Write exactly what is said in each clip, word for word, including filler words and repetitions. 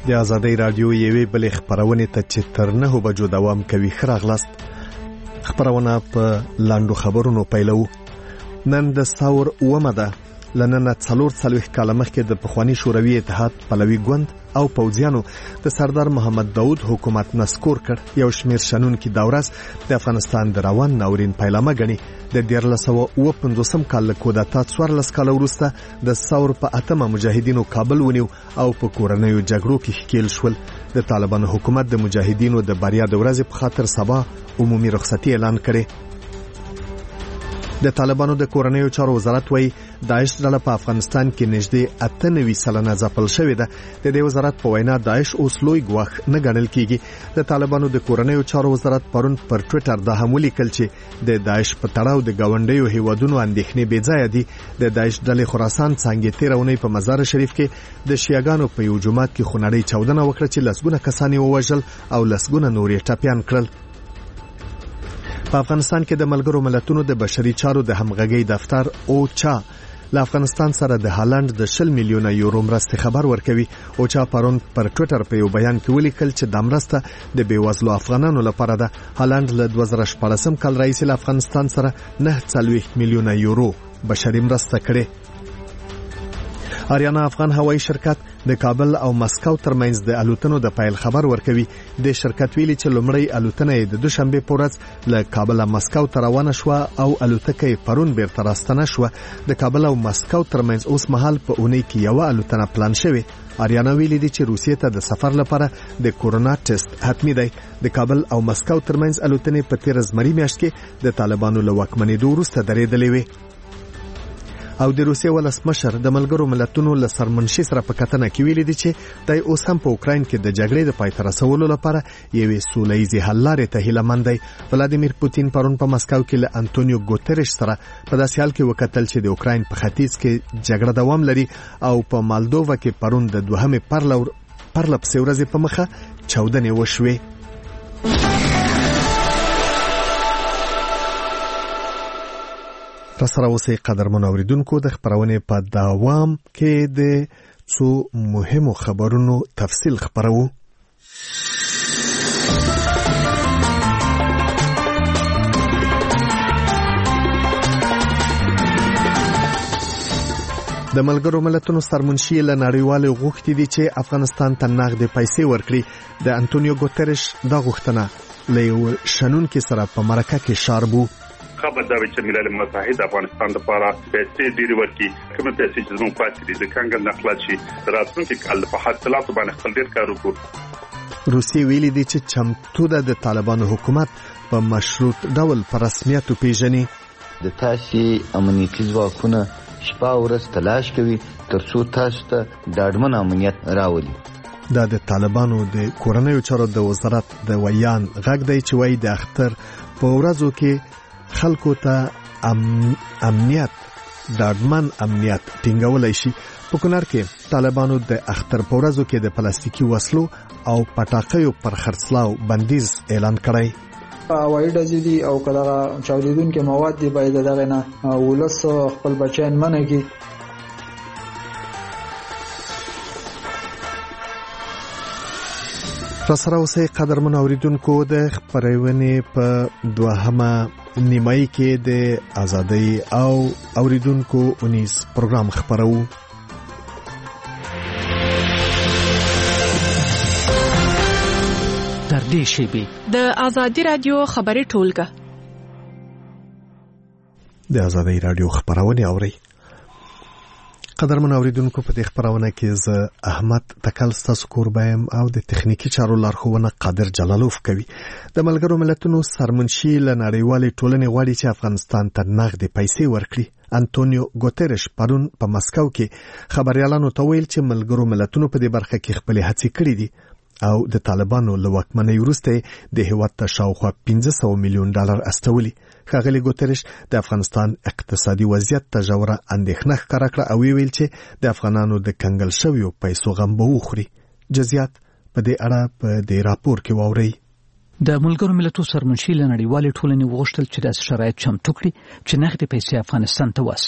د آزادۍ رادیو یوې بلې خپرونې ته چې تر نهو بجو دوام کوي ښه راغلاست. خپرونه په لاندو خبرونو پیلو. نن د ثور اومه ده. له ننه څلور څلوېښت کاله مخکې د پخواني شوروي اتحاد پلوي ګوند او پوځیانو د سردار محمد داود حکومت نسکور کړ. یو شمېر شنونکي دا ورځ د افغانستان د روان ناورین پیلامه ګڼي. د دیارلس سوه اووه پنځوسم کال له کودتا څوارلس کاله وروسته د ثور په اتمه مجاهدینو کابل ونیو او په کورنیو جګړو کې ښکېل شول. د طالبانو حکومت د مجاهدینو د بریا د ورځې په خاطر سبا عمومي رخصتي اعلان کړي. د طالبانو د کورنیو چارو وزارت وایي داعش ډله په افغانستان کې نږدې اته نوي سلنه ځپل شوې ده. د دې وزارت په وینا داعش اوس لوی ګواښ نه ګڼل کیږي. د طالبانو د کورنیو چارو وزارت پرون پر ټوئیټر دا هم ولیکل چې د داعش په تړاو د گاونډیو هیوادونو اندېښنې بې ځایه دي. د داعش ډلې خراسان څانګې تېره اونۍ په مزار شریف کې د شیعاګانو په یو جومات کې خونړۍ چاودنه وکړه چې لسګونه کسان یې ووژل او لسګونه نور یې ټپیان کړل. په افغانستان کې د ملګرو ملتونو د بشري چارو د همغږۍ دفتر اوچا له افغانستان سره د هالند د شل میلیونه یورو مرستې خبر ورکوي. اوچا پرون پر ټوئیټر په یو بیان کې ولیکل چې د مرسته د بیوزلو افغانانو لپاره ده. هالند له دوه زره شپاړسم کال راهیسې له افغانستان سره نهه څلوېښت میلیونه یورو بشري مرسته کړې. آریانا افغان هوایی شرکت د کابل او مسکو ترمنځ د الوتنو د پیل خبر ورکوي. د شرکت ویلي چې لومړی الوتنه د دوشنبه په ورځ له کابل مسکو ته روانه شو او الوتکه پرون بیرته راستنه شو. د کابل او مسکو ترمنځ اوس مهال په اونۍ کې یو الوتنه پلان شوی. آریانا ویلي دي چې روسیې ته د سفر لپاره د کورونا ټیسټ حتمی دی. د کابل او مسکو ترمنځ الوتنې په تیر زمري میاشت کې د طالبانو له واکمنېدو وروسته درېدلې وې. او د روسیې ولسمشر د ملګرو ملتونو له سرمنشي سره په کتنه کې ویلي دي چې د اوس هم په اوکراین کې د جګړې د پای ته رسولو لپاره یوې سوله ییزې حل لارې ته هیله مند دی. ولادیمیر پوتین پرون په مسکو کې له انټونیو ګوتریش سره په داسې حال کې وکتل چې د اوکراین په ختیځ کې جګړه دوام لري او په مالدووا کې پرون د دوهمې پرله پرله پسې ورځې په مخه چاودنې وشوې. راسره اوسئ قدرمن اوریدونکو. د خبرونې په دوام کې د څو مهمو خبرونو تفصیل خبرو. د ملګرو ملتونو سرمنشي له نړیوالو غوښتي دي چې افغانستان ته نغدې پیسې ورکړي. د انټونیو ګوتریش دا غوښتنه له یو شنونکي سره په مرکه کې شاربو. خبر دا چې ملل متحد افغانستان لپاره پیسې ډېری ورکړي. کومه پیسې چې زموږ پاتې دي د څنګه نقلات شي راتلونکي کال په حاصلاتو باندې خپل ډېر کار وکړو. روسیې ویلي دي چې چمتو ده د طالبانو حکومت په مشروط ډول په رسمیت پیژني. د تاسې امنیتي ځواکونه شپه ورځ تلاش کوي ترڅو تاسو ته ډاډمن امنیت راولي. دا د طالبانو د کورنیو چارو د وزارت د ویان غږ دی چې وایي د اختر په ورځو کې خلکو ته ام... امنیت ډاډمن امنیت ټینګولای شي. په کونړ کې طالبانو د اختر په ورځو کې د پلاستیکي وسلو او پټاقیو پر خرڅلاو بندیز اعلان کړی. هوایي ډزې دي او کله چاودیدونکي مواد دي باید دغه نه ولس خپل بچیان منع کړي. راسره اوسئ قدرمن اوریدونکو. د خبرونې په دوهمه نیمایي کې د آزادۍ او اوریدونکو اونیز پروګرام خبرو. در دې شیبې د آزادۍ رادیو خبري ټولګه د آزادۍ رادیو خبرونه اوري. قدرمن اوریدونکو په دې خبرونه کې زه احمد تکل ستاسو کوربایم او د تخنیکی چارو لارښوونه قادر جلالوف کوي. د ملګرو ملتونو سرمنشي له نړیوالې ټولنې غواړي چې افغانستان ته نغدې پیسې ورکړي. انټونیو ګوتریش پرون په مسکو کې خبريالانو ته ویل چې ملګرو ملتونو په دې برخه کې خپل هڅې کړې دي او د طالبانو له واکمنۍ وروسته د هیواد ته شاوخوا پنځه سوه میلیون ډالر استولي. ښاغلي ګوتریش د افغانستان اقتصادي وضعیت ته ژوره اندېښنه ښکاره کړه او ویل چې د افغانانو د کنګل شویو پیسو غم به وخوري. جزئیات په دې اړه په دې راپور کې واورئ. د ملګرو ملتونو سرمنشي له نړیوالې ټولنې وغوښتل چې د شرایط چمتو کړي چې نغدې پیسې افغانستان ته واستوي.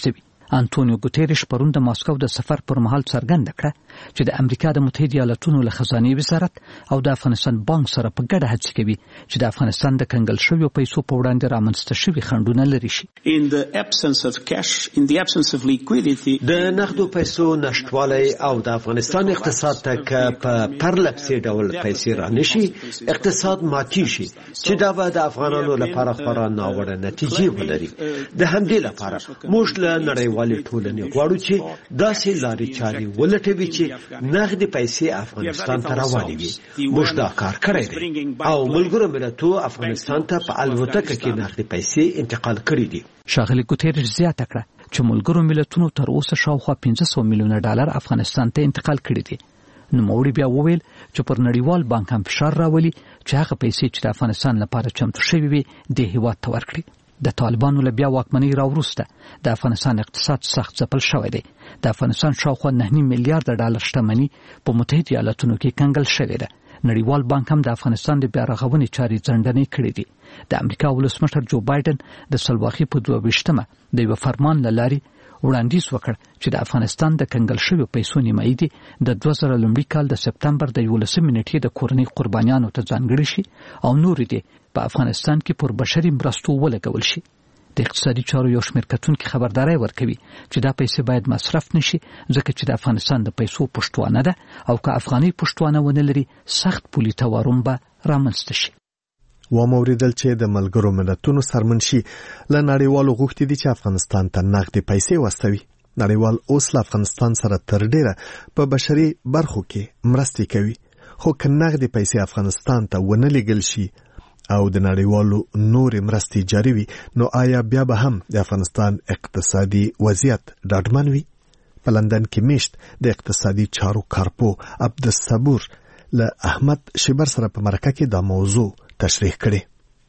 انټونیو ګوتيريش پرون د ماسکو د سفر پر مهال څرګنده کړه چې د امریکا د متحده ایالاتونو له خزانه وزارت او د افغانستان بانک سره په ګډه هڅه کوي چې د افغانستان د کنګل شویو پیسو په وړاندې رامنځته شوی خنډونه لري شي. In the absence of cash, in the absence of liquidity, د نقدو پیسو نشټوالی او د افغانستان اقتصاد ته په پرلپسې ډول پیسې رانشي اقتصاد ماتي شي چې دا به د افغانانو لپاره خورا ناوړه نتیجې ولري. د همدې لپاره موږ له نړیوالې ټولنې غواړو چې داسې لارې چارې ولټوي چې نغدي پیسې افغانستان ته راوړي. موږ دا کار کړی دی او ملګرو ملتونو افغانستان ته په الوتکه کې نغدي پیسې انتقال کړې دي. ښاغلي ګوتيريش زیاته کړه چې ملګرو ملتونو تر اوسه شاوخوا پنځه سوه میلیونه ډالر افغانستان ته انتقال کړي دي. نو موري بیا وویل چې پر نړیوال بانک هم فشار راولي چې هغه پیسې چې د افغانستان لپاره چمتو شوي وي د هیواد ته ورکړي. د طالبانو له بیا واکمنۍ راوروسته د افغانستان اقتصاد سخت ځپل شوی دی. د افغانستان شاوخوا نه نیم میلیارډ ډالر شتمني په متحده ایالاتونو کې کنګل شوې ده. نړیوال بانک هم د افغانستان د بیا رغونې چارې ځنډنې کړې دي. د امریکا ولسمشر جو بایدن د سلواخي په دوه ویشتمه د یو فرمان له لارې وړاندیز وکړ چې د افغانستان د کنګل شویو پیسو نیمایي دي د دوه زره لومړي کال د سپتمبر د یولسمې نیټې د کورنۍ قربانیانو ته ځانګړي شي او نور دي په افغانستان کې پر بشري مرستو ولګول شي. د اقتصادي چارو یو شمېر کتونکي خبرداري ورکوي چې دا پیسې باید مصرف نشي ځکه چې د افغانستان د پیسو پښتوانه ده او که افغاني پښتوانه ونه لري سخت پولي تورم به رامنځته شي. و موریدل چې د ملګرو ملتونو سرمنشي له نړیوالو غوښتي دي چې افغانستان ته نغدي پیسې واستوي. نړیوال اوس له افغانستان سره تر ډیره په بشري برخو کې مرستې کوي، خو که نغدي پیسې افغانستان ته ونه لېږل شي او د نړیوالو نورې مرستې جاري وي نو آیا بیا به هم د افغانستان اقتصادي وضعیت ډاډمن وي؟ په لندن کې میشت د اقتصادي چارو کارپو عبدالصبور له احمد شیبر سره په مرکه کې دا موضوع تشریح کړي.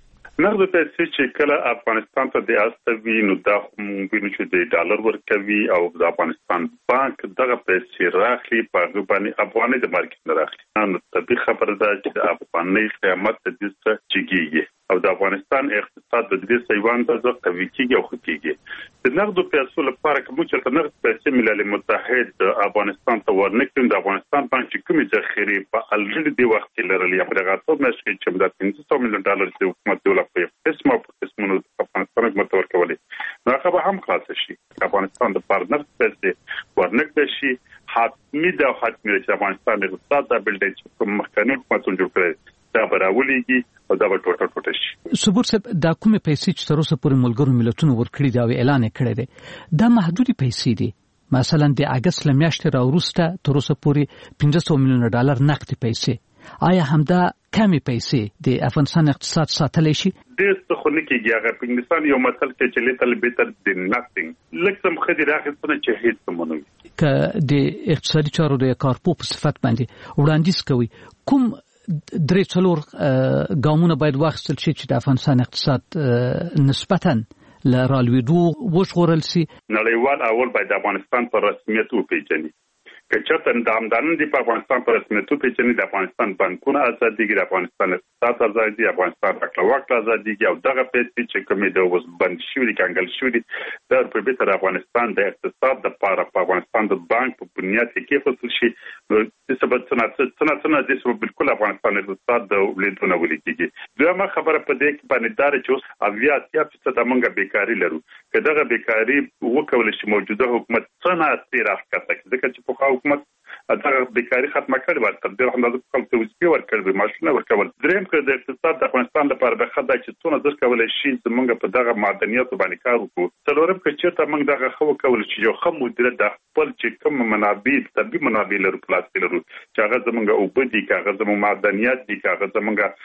نغد پیسې چې کله افغانستان ته د استوي نو دا وینو چې د ډالر ورکوي او د افغانستان بانک دغه پیسې راخلي په غوښنه افغاني د مارکیټ نه راخلي. نو طبيعي خبره ده چې د افغاني قیمت د دې څخه چګيږي او د افغانستان اقتصاد د دې سیوان ته ځکه قوي کیږي او خکېږي. د نغدو پیسو لپاره کوم چې نغد پیسې ملل متحد افغانستان ته ورنکړي د افغانستان بانک چې کومې ذخیره په الریډي د وخت کې لرلې په دغه څو مشکل چې د پنځه سوه میلیون ډالر د حکومت دولت په قسمه په قسمونو افغانستان حکومت ورکولې نو هغه به هم خلاص شي. افغانستان د پارتنر پیسې ورنکړي شي حتمی د حتمی چې افغانستان د اقتصاد د بلډ چې کوم مخکنی حکومتونه جوړ کړي دا براولېږي او دا به ټوټه ټوټه شي. صبور صاحب دا کومې پیسې چې تر اوسه پورې ملګرو ملتونو ورکړي دا اعلان کړی دی دا محدودي پیسې دي. مثلا د اگست له میاشتې راوروسته تر اوسه پورې پنځه سوه میلیونه ډالر نقدي پیسې آیا همدا کمې پیسې د افغانستان اقتصاد ساتلی شي؟ ډېر څه خو نه کېږي. هغه په انګلیسان یو مثل کې چې لیتل بیټر دین ناتینګ لږ څه مخکې راغلی چې هېڅ څه ونه وي. که د اقتصادي چارو د کارپو په صفت باندې وړاندیز کوي کوم درې څلور ګامونه باید واخیستل شي چې د افغانستان اقتصاد نسبتاً له رالوېدو وژغورل شي؟ نړیوال اول باید د افغانستان په رسمیت وپېژني. که چېرته د همدارنه دي په افغانستان په رسمیت وپېژني د افغانستان بانکونه ازادېږي، د افغانستان اقتصاد ازادېږي، د افغانستان راکړه ورکړه ازادېږي او دغه پیسې چې کومې د اوس بند شوي دي کنګل شوي دي دا په بیرته د افغانستان د اقتصاد دپاره په افغانستان د بانک په بنیاد کې کېښودل شي نو دې سبب څه نه څه نه دې سبب بالکل افغانستان اقتصاد د ولیدو نه ولیکېږي. دویمه خبره په دې کې باندې دا چې اوس اویا اتیا فیصده موږ بیکاري لرو. که دغه بیکاري وکولی شي موجوده حکومت څه نه ترې راښکته کړي ځکه چې پخوا حکومت دغه بیکاري ختمه کړې وه تر ډېره همداسې خلکو ته وظیفې ورکړې معاشونه ورکول. درېیم که د اقتصاد د افغانستان لپاره د ښه ده چې څونه زر کولی شي زموږ په دغه معدنیاتو باندې کار وکړو. څلورم که چېرته موږ دغه ښه وکولی چې یو ښه مدیریت د خپل چې کوم منابع طبیعي منابع لرو په لاس کې لرو چې هغه زموږ اوبه دي که هغه زموږ معدنیات دي که هغه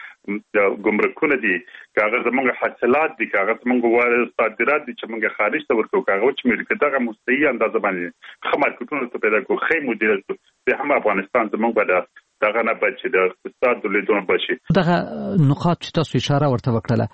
زموږ ګمرکونه دي که هغه زموږ حاصلات دي که هغه زموږ صادرات دي چې موږ خارج ته ورکوو که هغه وچمېږي که دغه مستحي اندازه باندې ښه مارکېټونو ته پیدا کړو ښه مدیریت کړو بیا هم افغانستان زموږ به د دغه نه بچ شي د اقتصاد د لیدو نه بچ شي. دغه نقاط چې تاسو اشاره ورته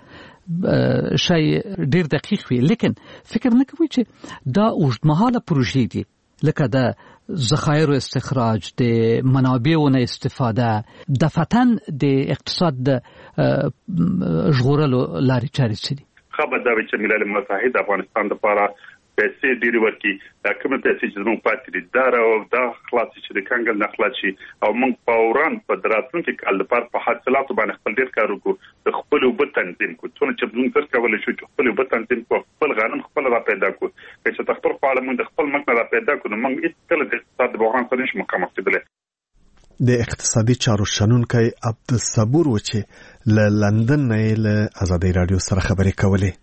وکړله شی ډېر دقیق وي لیکن فکر نه کوئ چې دا اوږدمهاله پروژې دي لکه د ذخایرو استخراج د منابعو نه استفاده دفعتاً د اقتصاد د ژغورلو لارې چارې څه دي؟ ښه به دا وي چې ملل متحد افغانستان دپاره پیسې ډېری ورکی دا کومه پیسې چې موږ پاتې دي دا او دا خلاص چې د کانګل نه خلاص شي او موږ فوران په دراتونکو کال لپاره په حاصلاتو باندې خپل ډېر کار وکړو د خپل وبد تنظیم کو څونه چې موږ تر کولای شو چې خپل وبد تنظیم کو خپل غنم خپل را پیدا کو چې تخپل خپل موږ د خپل مکن را پیدا کو موږ هیڅ کله د اقتصاد بحران سره نشو مقاومت کېدلی. د اقتصادي چارو شنونکي عبدالصبور و چې له لندن نه له آزادۍ رادیو سره خبرې کولې.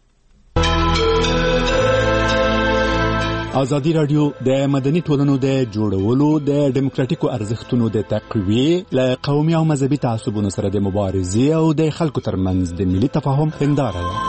آزادی رادیو د مدني ټولنو د جوړولو د ډیموکراتیکو ارزښتونو د تقویې له قومي او مذهبي تعصبونو سره د مبارزې او د خلکو ترمنځ د ملي تفاهم هنداره ده.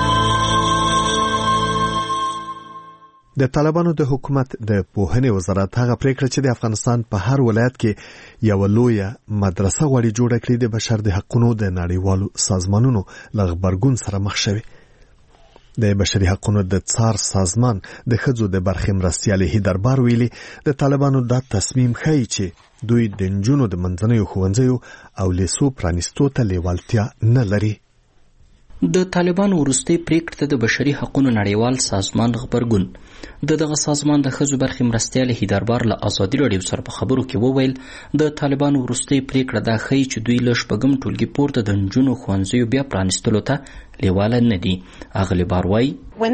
د طالبانو د حکومت د پوهنې وزارت هغه پریکړه چې د افغانستان په هر ولایت کې یو لویه مدرسه غواړي جوړه کړي د بشر د حقوقو د نړیوالو سازمانونو له غبرګون سره مخ شوي. د بشري حقوقو د څار سازمان د ښځو د برخې مرستیالې دربار ویلي د طالبانو دا تصمیم ښیي چې دوی د نجونو د منځنیو ښوونځیو او لیسو پرانیستو ته لیوالتیا نه لري. د طالبانو وروستۍ پریکړې ته د بشري حقوقو نړیوال سازمان غبرګون د دغه سازمان د ښځو برخې مرستیالې دربار له آزادي راډیو سره په خبرو کې وویل د طالبانو وروستۍ پریکړه دا ښیي چې دوی له شپږم ټولګي پورته د نجونو ښوونځیو بیا پرانیستلو ته لیواله نه دي. اغلی بار وایي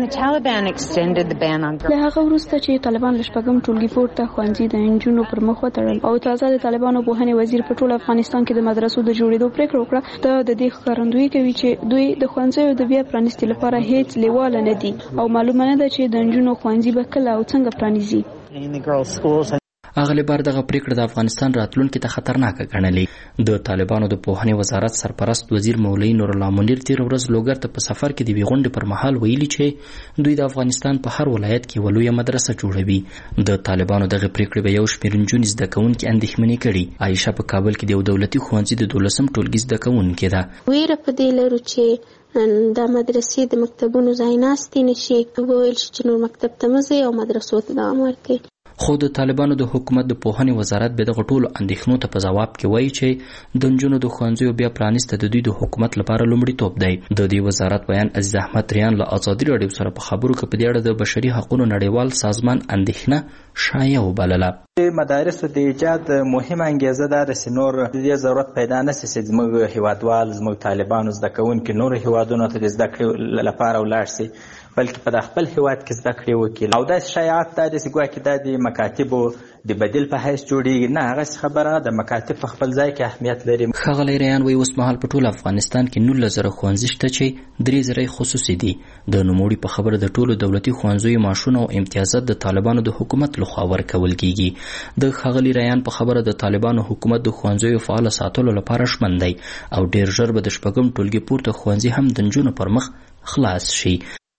له هغه وروسته چې طالبان له شپږم ټولګي پورته ښوونځي د نجونو پر مخ وتړل او تازه د طالبانو پوهنې وزیر په ټول افغانستان کې د مدرسو د جوړېدو پریکړه وکړه دا د دې ښکارندویي کوي چې دوی د ښوونځیو د بیا پرانیستي لپاره هیڅ لیواله نه دي او معلومه نه ده چې د نجونو ښوونځي به کله او څنګه پرانیزي. اغلی بار دغه پریکړه د افغانستان راتلونکي ته خطرناکه ګڼلې. د طالبانو د پوهنې وزارت سرپرست وزیر مولوي نور الله منیر تیر ورځ لوګر ته په سفر کې د وی غونډې پر مهال ویلي چې دوی د افغانستان په هر ولایت کې یوه لویه مدرسه جوړوي. د طالبانو دغه پریکړې به یو شمېر نجونې زده کوونکي اندېښمنې کړي. عایشه په کابل کې د یو دولتي ښوونځي د دولسم ټولګي زده کوونکې ده. ویره په دې لرو چې د مدرسې د مکتبونو ځای ناستې نشي وویل شي چې نور مکتب ته مه ځئ او مدرسو ته دوام ورکړئ. خو د طالبانو د حکومت د پوهنې وزارت به دغه ټولو اندېښنو ته په ځواب کې وایي چې د نجونو د ښوونځیو بیا پرانیسته د دوی د حکومت لپاره لومړیتوب دی. د دې وزارت بیان عزیز احمد ریان له آزادي راډیو سره په خبرو کې په دې اړه د بشري حقوقو نړیوال سازمان اندېښنه شایع وبلله. مدارسو د ایجاد مهمه انګیزه دا ده چې نور د دې ضرورت پیدا نه شي چې زموږ هیوادوال زموږ طالبانو زده کوونکي نور هیوادونو ته د زده کړې لپاره ولاړ شي بلکې په خپل هیواد کې زده کړې وکړي. او داسې شایعات دا دي چې ګواکې دا د مکاتبو د بدیل په حیث جوړېږي. نه هغه خبره د مکاتب په خپل ځای کې اهمیت لري. ښاغلی ریان وایي اوس مهال په ټول افغانستان کې نولس زره ښوونځي شته چې درې زره خصوصي دي. د نوموړي په خبره د ټولو دولتي ښوونځیو معاشونه او امتیازات د طالبانو د حکومت لخوا ورکول کیږي. د ښاغلي ریان په خبره د طالبانو حکومت د ښوونځیو فعال ساتلو لپاره ژمن دی او ډېر ژر به د شپږم ټولګي پورته ښوونځي هم د نجونو پر مخ خلاص شي.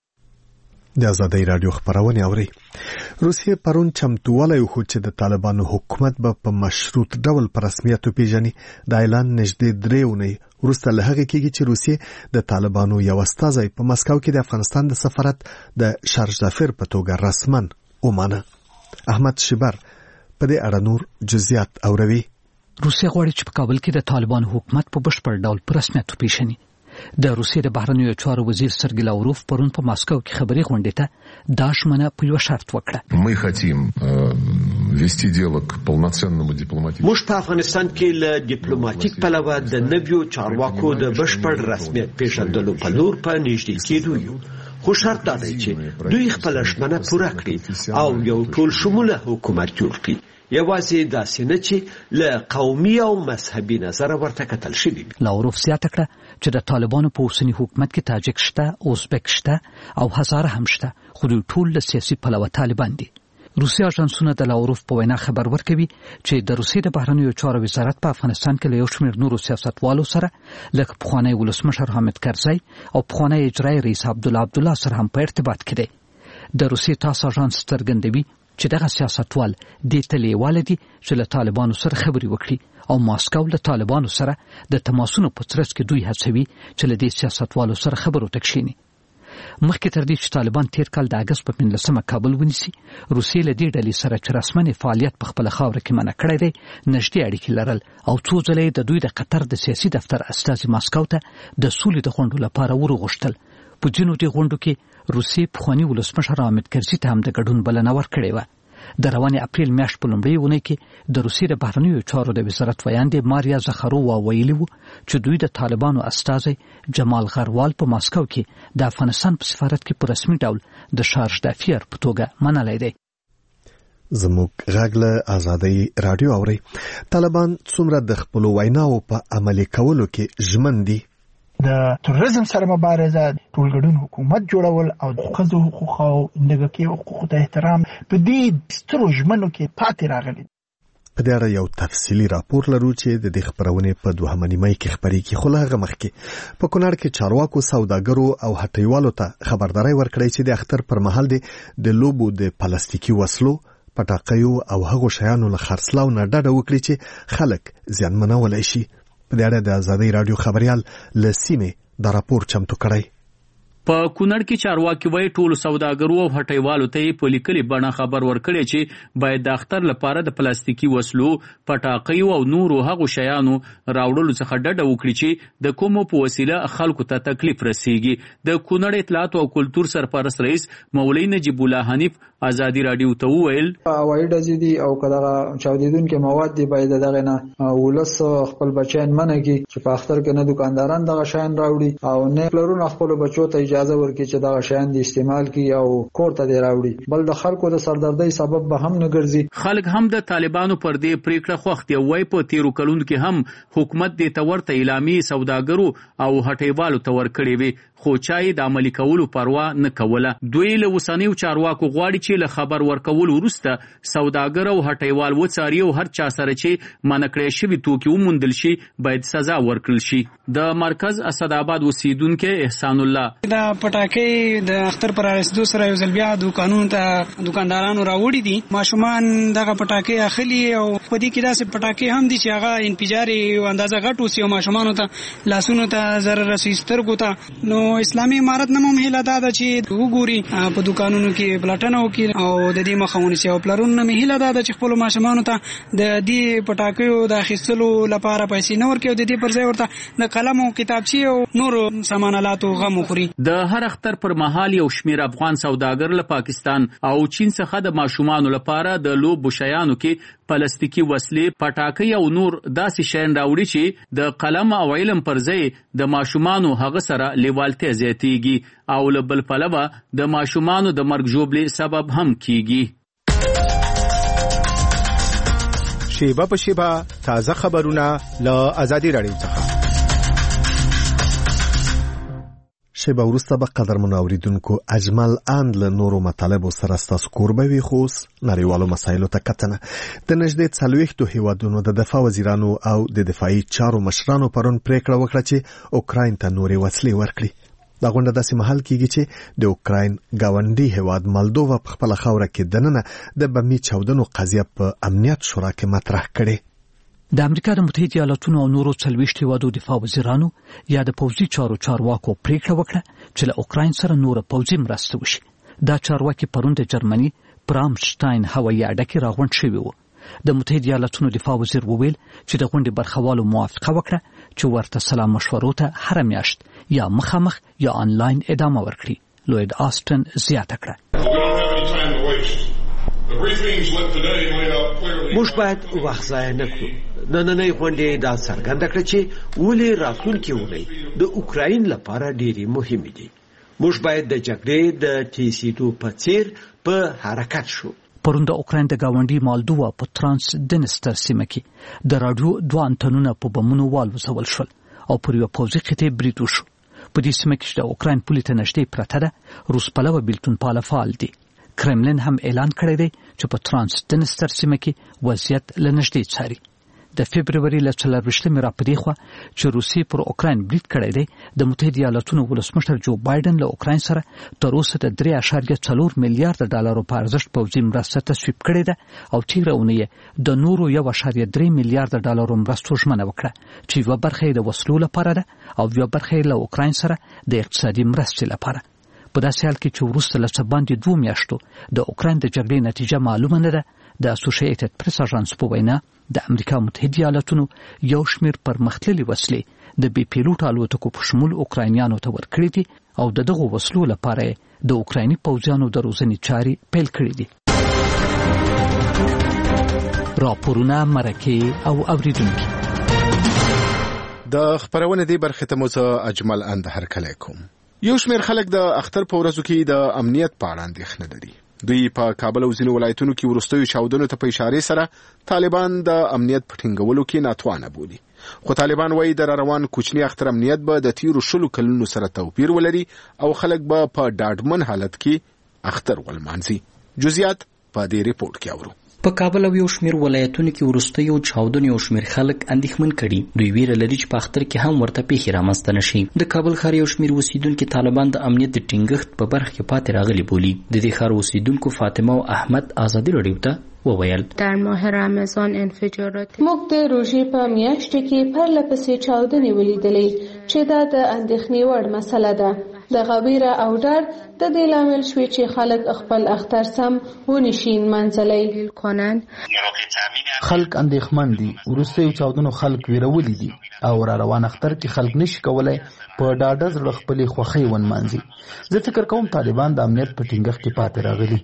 د آزادۍ رادیو خبرونه اوري. روسیې پرون چمتووالی وښود چې د طالبانو حکومت به په مشروط ډول په رسمیت وپیژني. د اعلان نږدې درې اونۍ وروسته له هغې کېږي چې روسیې د طالبانو یو استازی په مسکو کې د افغانستان د سفارت د شارژافر په توګه رسمن ومانه. احمد شبر په دې اړه نور جزئیات اوروي. روسیه غواړي چې په کابل کې د طالبانو حکومت په بشپړ ډول په رسمیت وپیژني. د روسیې د بهرنیو چارو وزیر سرګی لاوروف پرون په ماسکو کې خبري غونډې ته دا ژمنه په یو شرط وکړه. موږ په افغانستان کې له ډیپلوماټیک پلوه د نویو چارواکو د بشپړ رسمیت پیژندلو په لور په نږدې کېدو یو. خو شرط دا دی چې دوی خپل ژمنه پوره کړي او یو ټول شموله حکومت جوړ کړي. یوازې داسې نه چې له قومي او مذهبي نظره ورته کتل شوي. لاوروف زیاته کړه چې د طالبانو په اوسني حکومت کې تاجک شته، ازبک شته او هزاره هم شته، خو دوی ټول له سیاسي پلوه طالبان دي. روسي اژانسونه د لاوروف په وینا خبر ورکوي چې د روسیې د بهرنیو چارو وزارت په افغانستان کې له یو شمېر نورو سیاستوالو سره لکه پخوانی ولسمشر حامد کرزی او پخوانی اجرایي رئیس عبدالله عبدالله سره هم په ارتباط کې دی. د روسیې تاس اژانس څرګندوي چې دغه سیاستوال دې ته لیواله دي چې له طالبانو سره خبرې وکړي او ماسکو له طالبانو سره د تماسونو په ترڅ کې دوی هڅوي چې له دې سیاستوالو سره خبرو ته کښیني. مخکې تر دې چې طالبان تیر کال د اګست په پنځلسمه کابل ونیسي، روسیې له دې ډلې سره چې رسمن فعالیت په خپله خاوره کې منع کړی دی نږدې اړیکې لرل او څو ځله د دوی د قطر د سیاسي دفتر استازي ماسکو ته د سولې د غونډو لپاره ورغوښتل. په ځینو دې غونډو کې روسي پخوانی ولسمشر حامد کرزي ته هم د ګډون بلنه ورکړې و. د روانې اپریل میاشت په لومړۍ اونۍ کې د روسیې د بهرنیو چارو د وزارت ویاندې ماریا زخرووا ویلي وو چې دوی د طالبانو استازی جمال غروال په ماسکو کې د افغانستان په سفارت کې په رسمي ډول د شارژ دافیر په توګه منلای دی. زموږ غږ له آزادۍ رادیو اوري. طالبان څومره د خپل ویناو په عملي کولو کې ژمن دي؟ د تروریزم سره مبارزه، ټولګډون حکومت جوړول او د ښځو حقوق او نګهکي حقوقو ته احترام په دې سترو ژمنو کې پاتې راغلي. په دې اړه یو تفصیلي راپور لرو چې د دې خبرونې په دوهمه نیمه کې خبرېږي. خو له هغه مخکې په کونړ کې چارواکو سوداګرو او هټیوالو ته خبرداري ورکړې چې د اختر پر مهال د لوبو د پلاستیکي وسلو، پټاقیو او هغو شیانو له خرڅلاو نه ډډه وکړي چې خلک زیانمنولی شي. په دې اړه د آزادۍ رادیو خبريال له سیمې دا راپور چمتو کړی. په کونړ کې چارواکي وایي ټولو سوداګرو او هټیوالو ته په لیکلي بڼه خبر ورکړی چې باید د اختر لپاره د پلاستیکي وسلو، پټاقیو او نورو هغو شیانو راوړلو څخه ډډه وکړي چې د کومو په وسیله خلکو ته تکلیف رسیږي. د کونړ اطلاعات او کلتور سرپرست رئیس مولوي نجیب الله حنیف آزادی رادیو ته وویل هوایي ډزې دي او که دغه چاودیدونکي مواد دي باید دغه نه ولس خپل بچیان منع کړي چې په اختر کې نه دکانداران دغه شیان راوړي او نه پلرونه خپل بچو ته اجازه ورکړي چې دغه شیان د استعمال کړي او کور ته دی راوړي، بل د خلکو د سردردۍ سبب به هم نه ګرځي. خلک هم د طالبانو پر دې پریکړه خوښ دي. وایي په تیرو کلونو کې هم حکومت دې ته ورته اعلامیې سوداګرو او هټیوالو ته ورکړې وي، خو چا یې د عملي کولو پروا نه کوله. دوی له اوسنیو چارواکو غواړي چې له خبر ورکولو وروسته سوداګر او هټیوال وڅاري او هر چا سره چې منع کړی شوي توکي وموندل شي باید سزا ورکړل شي. د مرکز اسداباد اوسیدونکي احسان الله د پټاکې د اختر پر رسیدو سره یو ځل بیا دوکانونو ته دکاندارانو راوړي دي، ماشومان دغه پټاکې اخلي او په دې کې داسې پټاکې هم دي چې هغه انفجاري او اندازه غټ اوسي او ماشومانو ته لاسونو ته ضرر رسي، سترګو ته. نو اسلامي امارت نه هم هیله ده چې وګوري په دکانونو کې پلاټنه وکړي او د دې مخه ونیسي. او پلرونو نه هیله ده چې خپل ماشومانو ته د دې پټاکیو د اخیستلو لپاره پیسې نه ورکړي او د دې پر ځای ورته د قلم او کتابچې او نورو سامانالاتو غم وخوري. د هر اختر پر مهال یو شمیر افغان سوداګر له پاکستان او چین څخه د ماشومانو لپاره د لوبو شیانو کې پلاستیکي وسلې، پټاکې او نور داسې شیان راوړي چې د قلم او علم پر ځای د ماشومانو هغه سره لیوالتیا زیاتیږي او له بل پلوه د ماشومانو د مرګ ژوبلې سبب هم کیږي. شیبه په شیبه تازه خبرونه له آزادۍ رادیو څخه. شیبه وروسته به قدرمنو اوریدونکو اجمل اند له نورو مطالبو سره ستاسو کوربه وي. خو اوس نړیوالو مسایلو ته کتنه. د نږدې څلوېښتو هیوادونو د دفاع وزیرانو او د دفاعي چارو مشرانو پرون پریکړه وکړه چې اوکراین ته نورې وسلې ورکړي. دا غونډه داسې مهال کېږي چې د اوکراین ګاونډي هیواد مالدووا په خپله خاوره کې دننه د بمي چاودنو قضیه په امنیت شورا کې مطرح کړې. د امریکا د متحده ایالاتونو او نورو څلوېښت هیوادو دفاع وزیرانو یا د پوځي چارو چارواکو پریکړه وکړه چې له اوکراین سره نوره پوځي مرسته وشي. دا چارواکي پرون د جرمني برامشتاین هوایي اډه کې راغونډ شوي وو. د متحده ایالاتونو دفاع وزیر وویل چې د غونډې برخوالو موافقه وکړه چې ورته سلا مشورو ته هر میاشت یا مخامخ یا آنلاین ادامه ورکړي. لوید آستن زیاته کړه موږ باید وخت ضایع نه کړو. نننۍ غونډې دا څرګنده کړه چې ولې راتلونکې اونۍ د اوکراین لپاره ډېرې مهمې دي. موږ باید د جګړې د تیزېدو په څېر په حرکت شو. پرون د اوکراین د ګاونډي مالدووا په ترانس دنستر سیمه کې د راډیو دوه انتنونه په بمونو والوځول شول او پر یوه پوځي قطعې برید وشو. په دې سیمه کې چې د اوکراین پولې ته نږدې پرته ده، روس پلوه بیلتون پاله فعال دي. کرملین هم اعلان کړی دی چې په ترانس دنستر سیمه کې وضعیت له نږدې څاري. د فبروري له څلرویشتمې راپدې خوا چې روسیې پر اوکراین برید کړی دی، د متحده ایالاتونو ولسمشر جو بایدن له اوکراین سره تر اوسه د درې اعشاریه څلور میلیارډ ډالرو په ارزښت پوځي مرسته تصویب کړې ده او تېره اونۍ د نورو یو اعشاریه درې میلیارډ ډالرو مرستو ژمنه وکړه چې یوه برخه یې د وسلو لپاره ده او یوه برخه یې له اوکراین سره د اقتصادي مرستې لپاره. په داسې حال کې چې وروسته له څه باندې دوه میاشتو د اوکراین د جګړې نتیجه معلومه نه ده، د اسوسییټډ پریس اژانس په وینا د امریکا متحده ایالاتونو یو شمیر پرمختللي وسلې د بې پیلوټ الوتکو په شمول اوکراینیانو ته ورکړي دي او د دغو وسلو لپاره د اوکرایني پوځیانو د روزنې چارې پیل کړې دي. راپورونه، مرکې او اوریدونکي. د خبرونه دی برخه ته مو اجمل اند هر کله کوم. یو شمېر خلک د اختر په ورځو کې د امنیت په اړه اندېښنه لري. دوی په کابل او ځینو ولایتونو کې وروستیو چاودنو ته په اشاره سره طالبان د امنیت په ټینګولو کې ناتوانه بولي. خو طالبان وایي د روان کوچنی اختر امنیت به د تیرو شلو کلونو سره توپیر ولري او خلک به په ډاډمن حالت کې اختر ولمانځي. جزئیات په دې ریپورت کې اورو. په کابل او یو شمېر ولایتونو کې وروستیو چاودنو یو شمېر خلک اندېښمن کړي. دوی ویره لري چې په اختر کې هم ورته پیښې رامنځته نشي. د کابل ښار یو شمېر اوسیدونکو طالبان د امنیت د ټینګښت په برخه کې پاتې راغلي بولي. د دې ښار اوسیدونکو فاطمه او احمد آزادي راډیو ته وویل در ماه رمضان انفجارات موږ د روژې په میاشت کې پرله پسې چاودنې ولیدلې چې دا د اندېښنې وړ مسله ده. د غویره او ډار د دې لامل شوی چې خلک خپل اختر سم ونشي منځلې کنن. خلک اندېښمن دي. وروستیو چاودنو خلک ویرولي دي او را روان اختر کې خلک نشي کولای په ډاډه زړه خپلې خوښۍ ونمانځي. زه فکر کوم طالبان د امنیت په ټینګښت کې پاتې راغلي.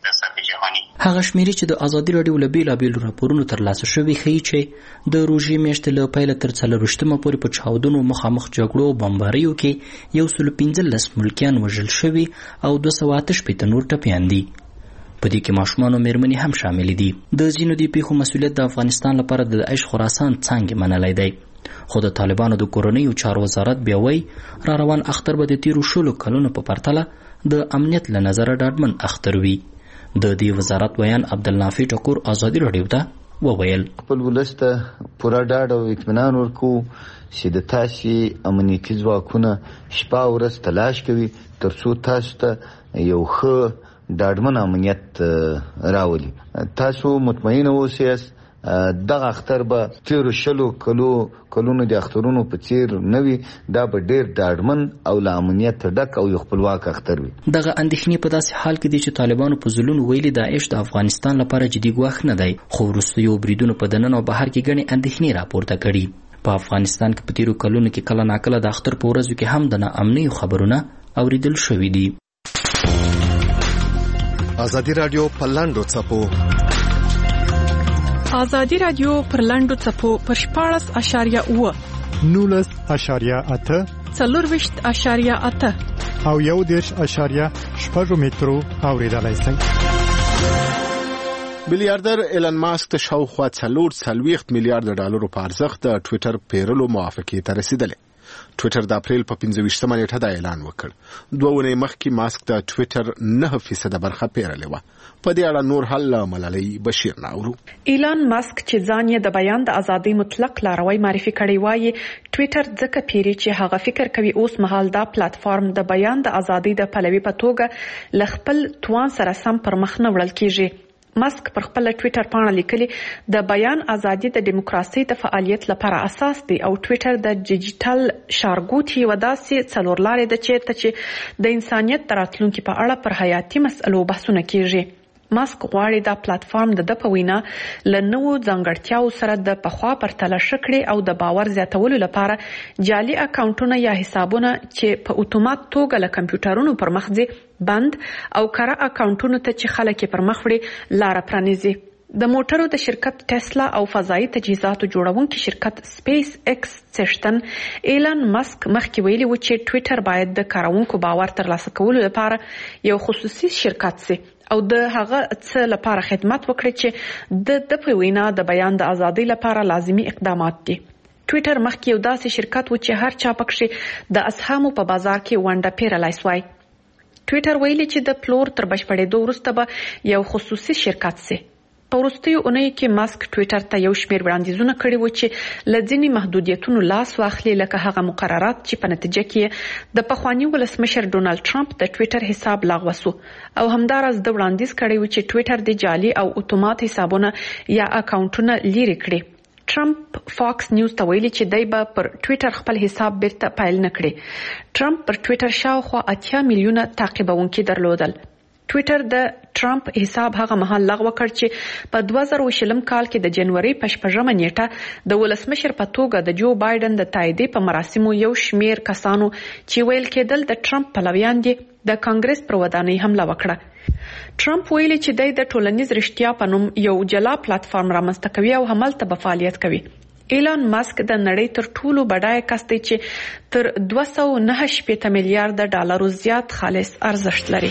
هغه شمیرې چې د آزادي راډیو له بیلابیلو راپورونو ترلاسه شوي ښیي چې د روژې میاشتې له پیله تر څلرویشتمه پورې په چاودنو، مخامخ جګړو او بمباریو کې یو سل پنځلس ملکیان وژل شوي او دوه سوه اته شپېته نور ټپیان دي. په دې کې ماشومان او مېرمنې هم شامل دي. د ځینو دې پیښو مسؤلیت د افغانستان لپاره د داعش خراسان څانګې منلی دی. خو د طالبانو د کورنیو چارو وزارت بیا وایي را روان اختر به د تیرو شلو کلونو په پرتله د امنیت له نظره ډاډمن اختر وي. د دې وزارت بیان عبدالنافع ټکور آزادي راډیو ته وویل خپل ولس ته پوره ډاډ او اطمینان ورکو چې د تاسې امنیتي ځواکونه شپه او ورځ تلاش کوي ترڅو تاسو ته یو ښه ډاډمن امنیت راولي. تاسو مطمئن اوسئ دغه اختر به تیرو شلو کلو کلونو د اخترونو په څیر نه وي. دا به ډېر ډاډمن او له امنیت ډک او یو خپلواک اختر وي. دغه اندېښنې په داسې حال کې دي چې طالبانو په ځلونو ویلي داعش د افغانستان لپاره جدي ګواښ نه دی. خو وروستیو بریدونو په دننه او بهر کې ګڼې اندېښنې راپورته کړي. په افغانستان کې په تیرو کلونو کې کله ناکله د اختر په ورځو کې هم د ناامنیو خبرونه اوریدل شوي دي. آزادي راډیو په لاندو څپو آزادي راډیو پر لاندو څپو پر شپاړس اشاریه اوه نولس اشاریه اته څلورویشت اشاریه اته او یو دېرش اشاریه شپږ مترو اوریدلای شئ. میلیارډر ایلن ماسک ته شاوخوا څلور څلوېښت میلیارډ ډالرو په ارزښت د ټویټر پیرلو موافقې ته رسیدلې. ټویټر د اپریل په پنځه ویشتمه نیټه دا اعلان وکړ. دوه اونۍ مخکې ماسک د ټویټر نه فیصده برخه پیرلې وه. په دې اړه نور حل ملالۍ بشیر ناورو. ایلان ماسک چې ځان یې د بیان د ازادۍ مطلق لاروی معرفي کړی وایي ټویټر ځکه پیری چې هغه فکر کوي اوس مهال دا پلیټ فارم د بیان د ازادۍ د پلوي په توګه ل خپل توان سره سم پر مخ نه وړل کیږي. ماسک پر خپل ټویټر پاڼه لیکلي د بیان ازادي د دیموکراسي د فعالیت لپاره اساس دی او ټویټر د ډیجیټل شارګوټي وداسي څلورلارې د چیرته چې د انسانيت راتلونکو په اړه پر حیاتي مسلو بحثونه کیږي. ماسک غواړي دا پلیټ فارم د د پوینا لنو ځانګړتیاو سره د پخوا پرتله شکړي او د باور زیاتولو لپاره جعلي اکاونټونه یا حسابونه چې په اتومات توګه له کمپیوټرونو پر مخ ځي بند او کاره اکاونټونو ته چې خلک پر مخ وړي لار پرانیزي. د موټرو د شرکت ټسلا او فضایي تجهیزاتو جوړونکي شرکت سپیس ایکس څښتن ایلن ماسک مخکې ویلي و چې ټویټر باید د کارونکو باور ترلاسه کولو لپاره یو خصوصي شرکت سي او د هغه څه لپاره خدمت وکړي چې د د پوینا د بیان د ازادۍ لپاره لازمي اقدامات دي. ټویټر مخکې یو داسې شرکت و چې هر چا پکې د اسهامو په بازار کې ونډه پیرلای سوای. ټویټر ویلي چې د پلور تر بشپړېدو وروسته به یو خصوصي شرکت سي. په وروستیو اونۍ کې ماسک ټویټر ته یو شمېر وړاندیزونه کړي و چې له ځینې محدودیتونو لاس واخلي لکه هغه مقررات چې په نتیجه کې د پخواني ولسمشر ډونالد ټرمپ د ټویټر حساب لغوه سو او همداراز د وړاندیز کړي و چې ټویټر د جعلي او اتومات حسابونه یا اکاونټونه لري کړي. ټرمپ فاکس نیوز ته ویلي چې دای به پر ټویټر خپل حساب بیرته پایل نه کړي. ټرمپ پر ټویټر شاوخوا اتیا میلیونه تعقیبونکي درلودل. ټویټر د ټرمپ حساب هغه مهال لغوه کړ چې په دوه زره شلم کال کې د جنوري په شپږمه نیټه د ولسمشر په توګه د جو بایدن د تاییدي په مراسمو یو شمیر کسانو چې ویل کېدل د ټرمپ پلویان دي د کانګرس پر ودانۍ حمله وکړه. ټرمپ ویلي چې د ټولنیز رښتیا په نوم یو جلا پلیټ فارم رامنځته کوي او هملته به فعالیت کوي. ایلان ماسک د نړۍ تر ټولو بډایه کس دی چې تر دوه سوه نهه شپېته میلیارډ ډالرو زیات خالص ارزښت لري.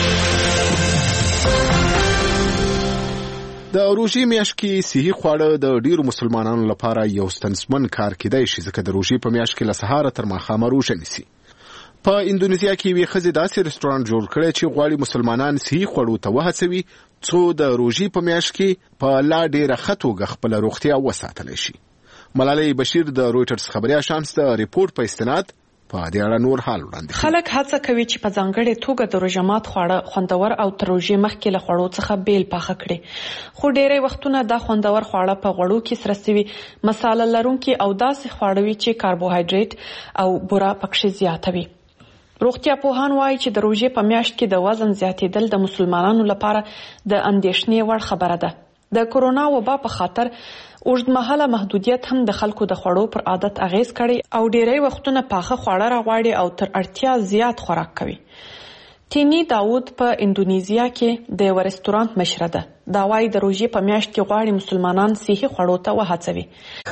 د روژې میاشت کې صحي خواړه د ډیرو مسلمانانو لپاره یو ستونزمن کار کېدای شي، ځکه د روژې په میاشت کې له سهاره تر ماښامه روژه نیسي. په اندونیزیا کې یوې ښځې داسې رستورانټ جوړ کړی چې غواړي مسلمانان صحي خوړو ته وهڅوي څو د روژې په میاشت کې په لا ډیره ښه توګه خپله روغتیا وساتلی شي. ملالۍ بشیر د رویټرز خبري اژانس د ریپورت په استناد په دې اړه نور حال وړاندې کوي. خلک هڅه کوي چې په ځانګړې توګه د روژه مات خواړه خوندور او تر روژې مخکې له خوړو څخه بیل پاخه کړي، خو ډېری وختونه دا خوندور خواړه په غوړو کې سره سوي مساله لرونکي او داسې خواړه وي چې کاربوهایډریټ او بوره پکې زیاته وي. روغتیا پوهان وایي چې د روژې په میاشت کې د وزن زیاتېدل د مسلمانانو لپاره د اندېښنې وړ خبره ده. د کورونا وبا په خاطر اوږدمهاله محدودیت هم د خلکو د خوړو پر عادت اغیز کړي او ډیری وختونه پاخه خواړه راغواړي او تر اړتیا زیات خوراک کوي. تینی داود په اندونیزیا کې د یو رستورانت مشره ده. دا وايي د روژې په میاشت کې غواړي مسلمانان صحي خوړو ته وهڅوي.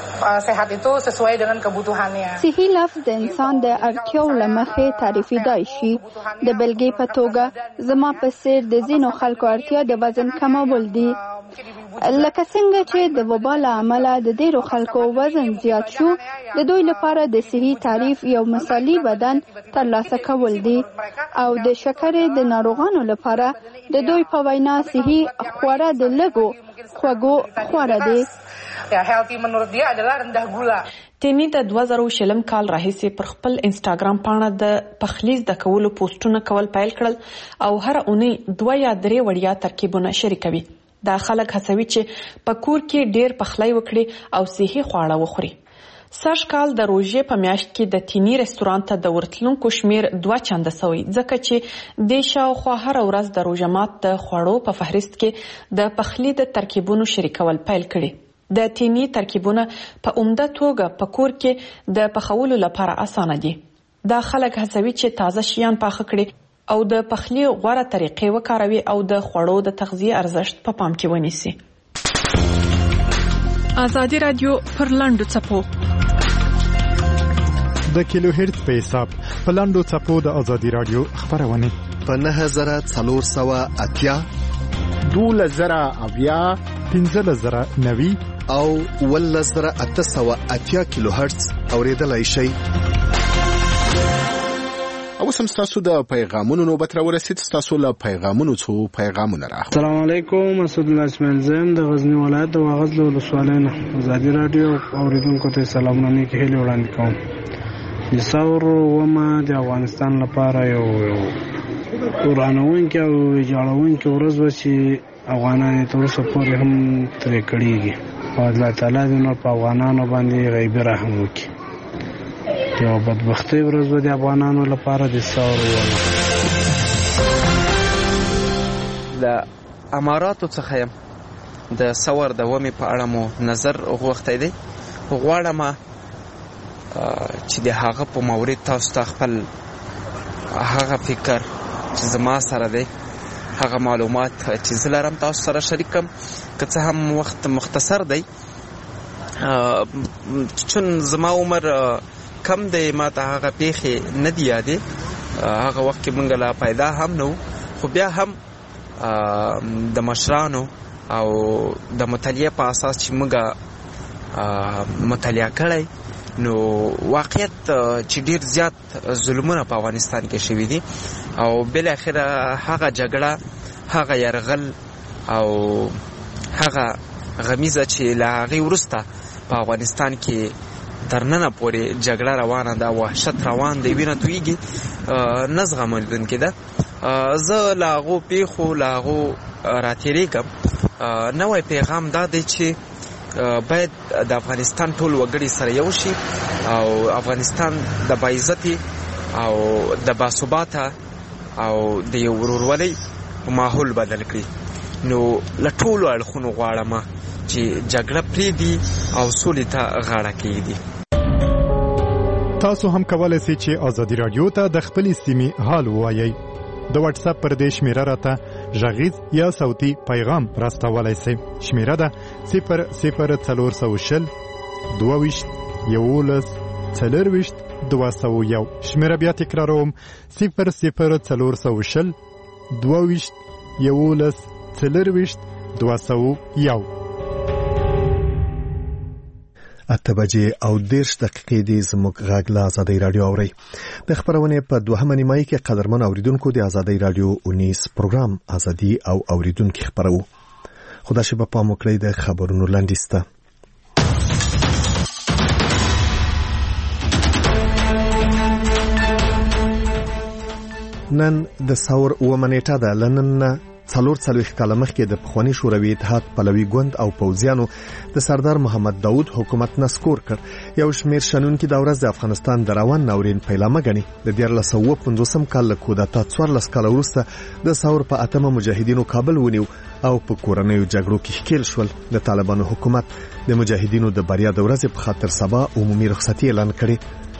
صحي لفظ د انسان د اړتیاو له مخې تعریفېدای شي. د بلګې په توګه زما په څیر د ځینو خلکو اړتیا د وزن کمول دي، لکه څنګه چې د وبا له امله د ډېرو خلکو وزن زیات شو. د دوی لپاره د صحي تعریف یو مثالي بدن ترلاسه کول دي او د شکرې د ناروغانو لپاره د دوی په وینا صحي خواړه د لږو خوږو خواړه دي. تینی د دوه زره شلم کال راهیسې پر خپل انسټاګرام پاڼه د پخلي زده کولو پوسټونه کول پیل کړل او هر اونۍ دوه یا درې وړیا ترکیبونه شریکوي. دا خلک هڅوي چې په کور کې ډیر پخلی وکړي او صحي خواړه وخوري. سږ کال د روژې په میاشت کې د تینی رستورانت ته د ورتلونکو شمیر دوه چنده سوی، ځکه چې د شاوخوا هر ورځ د روژه مات د خوړو په فهرست کې د پخلي د ترکیبونو شریکول پیل کړي. د تینی ترکیبونه په عمده توګه په کور کې د پخولو لپاره اسانه دي. دا خلک هڅوي چې تازه شیان پاخه کړي او د پخلي غوره طریقې وکاروي او د خوړو د تغذیه ارزښت په پام کې ونیسي. ازادي رادیو پر لاندو څپو د کیلو هرتز په حساب په لاندو څپو د ازادي رادیو خبرونه په نهه زره څلور سوه اتیا، دوله زره اویا، پنځه زره نوي او اووه زره اته سوه اتیا کیلو هرتز اوریدلای شئ. او سم تاسو د پیغامونو نوبت را ورسید. تاسو له پیغامونو څو پیغامونه راغلي. السلام علیکم، اسد الله اسماعیل زم د غزنی ولایت د واغظ له ولسوالۍ نه ازادي رادیو اوریدونکو ته سلامونه نیک هیله وړاندې کوم. د ثور ومه د افغانستان لپاره یو ورانوونکی او ویجاړوونکی ورځ و چې افغانان تر اوسه پورې هم ترې کړېږي او الله تعالی دې نور په افغانانو باندې غیبي رحم وکړي. یو بدبختي ورځ و د افغانانو لپاره د ثور ومه. د اماراتو څخه یم د ثور د ومې په اړه مو نظر غوښتی دی. غواړم چې د هغه په مورد تاسو ته خپل هغه فکر چې زما سره دی، هغه معلومات چې زه لرم تاسو سره شریک کړم، که څه هم وخت مختصر دی چون زما عمر کم دی، ما ته هغه پیښې نه دي یادې. هغه وخت کې موږ لا پیدا هم نه وو، خو بیا هم د مشرانو او د مطالعې په اساس چې موږ مطالعه کړی نو واقعیت چې ډیر زیات ظلمونه په افغانستان کې شوي دي او بل اخره هغه جګړه، هغه يرغل او هغه غمیزه چې لا هغه ورسته په افغانستان کې ترننه پورې جګړه روانه ده، وحشت روان دی، وینه تویږي، نه زغملونکې ده. زه له هغو پیښو له هغو راتېرېږم. نوی پیغام دا دی چې باید د افغانستان ټول وګړي سره یو شي او افغانستان د باعزتي او د باثباته او د یو ورورولۍ ماحول بدل کړي. نو له ټولو اړخونو غواړم چې جګړه پرېږدي او سولې ته غاړه کېږدي. تاسو هم کولای شئ چې ازادي رادیو ته د خپلې سیمې حال ووایئ. د واتس اپ پر دې شمیره راته غږیز یا صوتي پیغام راستولای شئ. شمیره ده صفر صفر څلور سوه شل دوه ویشت یولس څلور ویشت دوه سوه یو. شمیره بیا تکراروم صفر صفر څلور سوه شل دوه ویشت یولس څلور ویشت دوه سوه یو. اته بجې او دېرش دقیقې دي زموږ غږ له ازادۍ راډیو اورئ. د خپرونې په دوهمه نیمایي کې قدرمن اوریدونکو د ازادۍ راډیو اونیس پروګرام ازادي او اوریدونکي خپرو. خدا شي په پام وکړئ د خبرونو لنډیز ته. نن د ثور اومه نیټه ده. له نن څلور څلوېښت کاله مخکې د پخواني شوروي اتحاد پلوي ګوند او پوځیانو د سردار محمد داود حکومت نسکور کړ. یو شمېر شنونکي دا ورځ د افغانستان د روان ناورین پیلامه ګڼي. د دیارلس سوه پنځوسم کال له کودتا څوارلس کاله وروسته د ثور په اتمه مجاهدینو کابل ونیو او په کورنیو جګړو کې ښکېل شول. د طالبانو حکومت د مجاهدینو د بریا د ورځې په خاطر سبا عمومي رخصتي اعلان کړې.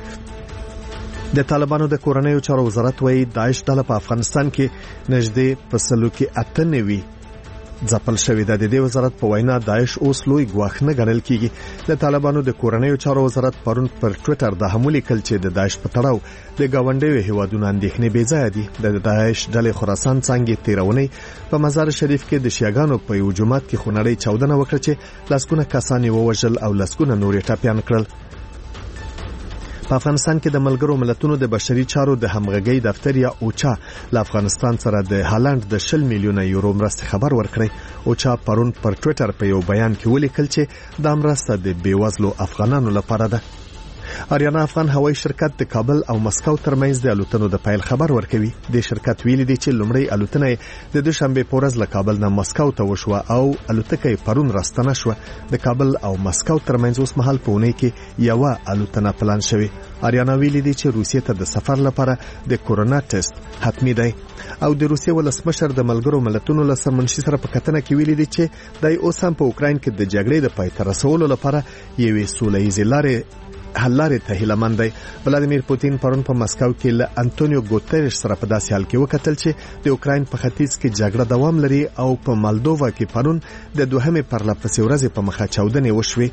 د طالبانو د کورنیو چارو وزارت وایي داعش ډله په افغانستان کې نږدې په سلو کې اته نوي ځپل شوې ده. د دې وزارت په وینا داعش اوس لوی ګواښ نه ګڼل کیږي. د طالبانو د کورنیو چارو وزارت پرون پر ټوئیټر د هم لیکل چې د داعش په تړاو د گاونډیو هیوادونو اندېښنې بې ځایه دي. د داعش ډلې خراسان څنګه تیرونی په مزار شریف کې د شیعاګانو په یو جماعت کې خونړۍ چاودنه وکړه چې لسګونه کسان یې ووژل او لسګونه نور یې ټپیان کړل. په افغانستان کې د ملګرو ملتونو د بشري چارو د همغږۍ دفتر یا اوچا له افغانستان سره د هالند د شل میلیونه یورو مرستې خبر ورکړی. اوچا پرون پر ټوئیټر په یو بیان کې ولیکل چې دا مرسته د بیوزلو افغانانو لپاره ده. آریانا افغان هوایي شرکت د کابل او مسکو ترمنځ د الوتنو د پیل خبر ورکوي. د شرکت ویلي دی چې لومړی الوتنه د دوشنبه په ورځ له کابل نه مسکو ته وشوه او الوتکه پرون راستنه شوه. د کابل او مسکو ترمنځ اوس مهال په اونۍ کې یو الوتنه پلان شوی. آریانا ویلي دی چې روسیې ته د سفر لپاره د کورونا ټیسټ حتمی دی او د روسیې ولسمشر د ملګرو ملتونو له سرمنشي سره په کتنه کې ویلي دی چې دای اوس هم په اوکراین کې د جګړې د پای ته رسولو لپاره یوې سوله ییزې لارې حل لارې ته هیله مند دی. ولادیمیر پوتین پرون په مسکو کې له انټونیو ګوتریش سره په داسې حال کې وکتل چې د اوکراین په ختیځ کې جګړه دوام لري او په مالدووا کې پرون د دوهمې پرلپسې ورځې په مخه چاودنې وشوې.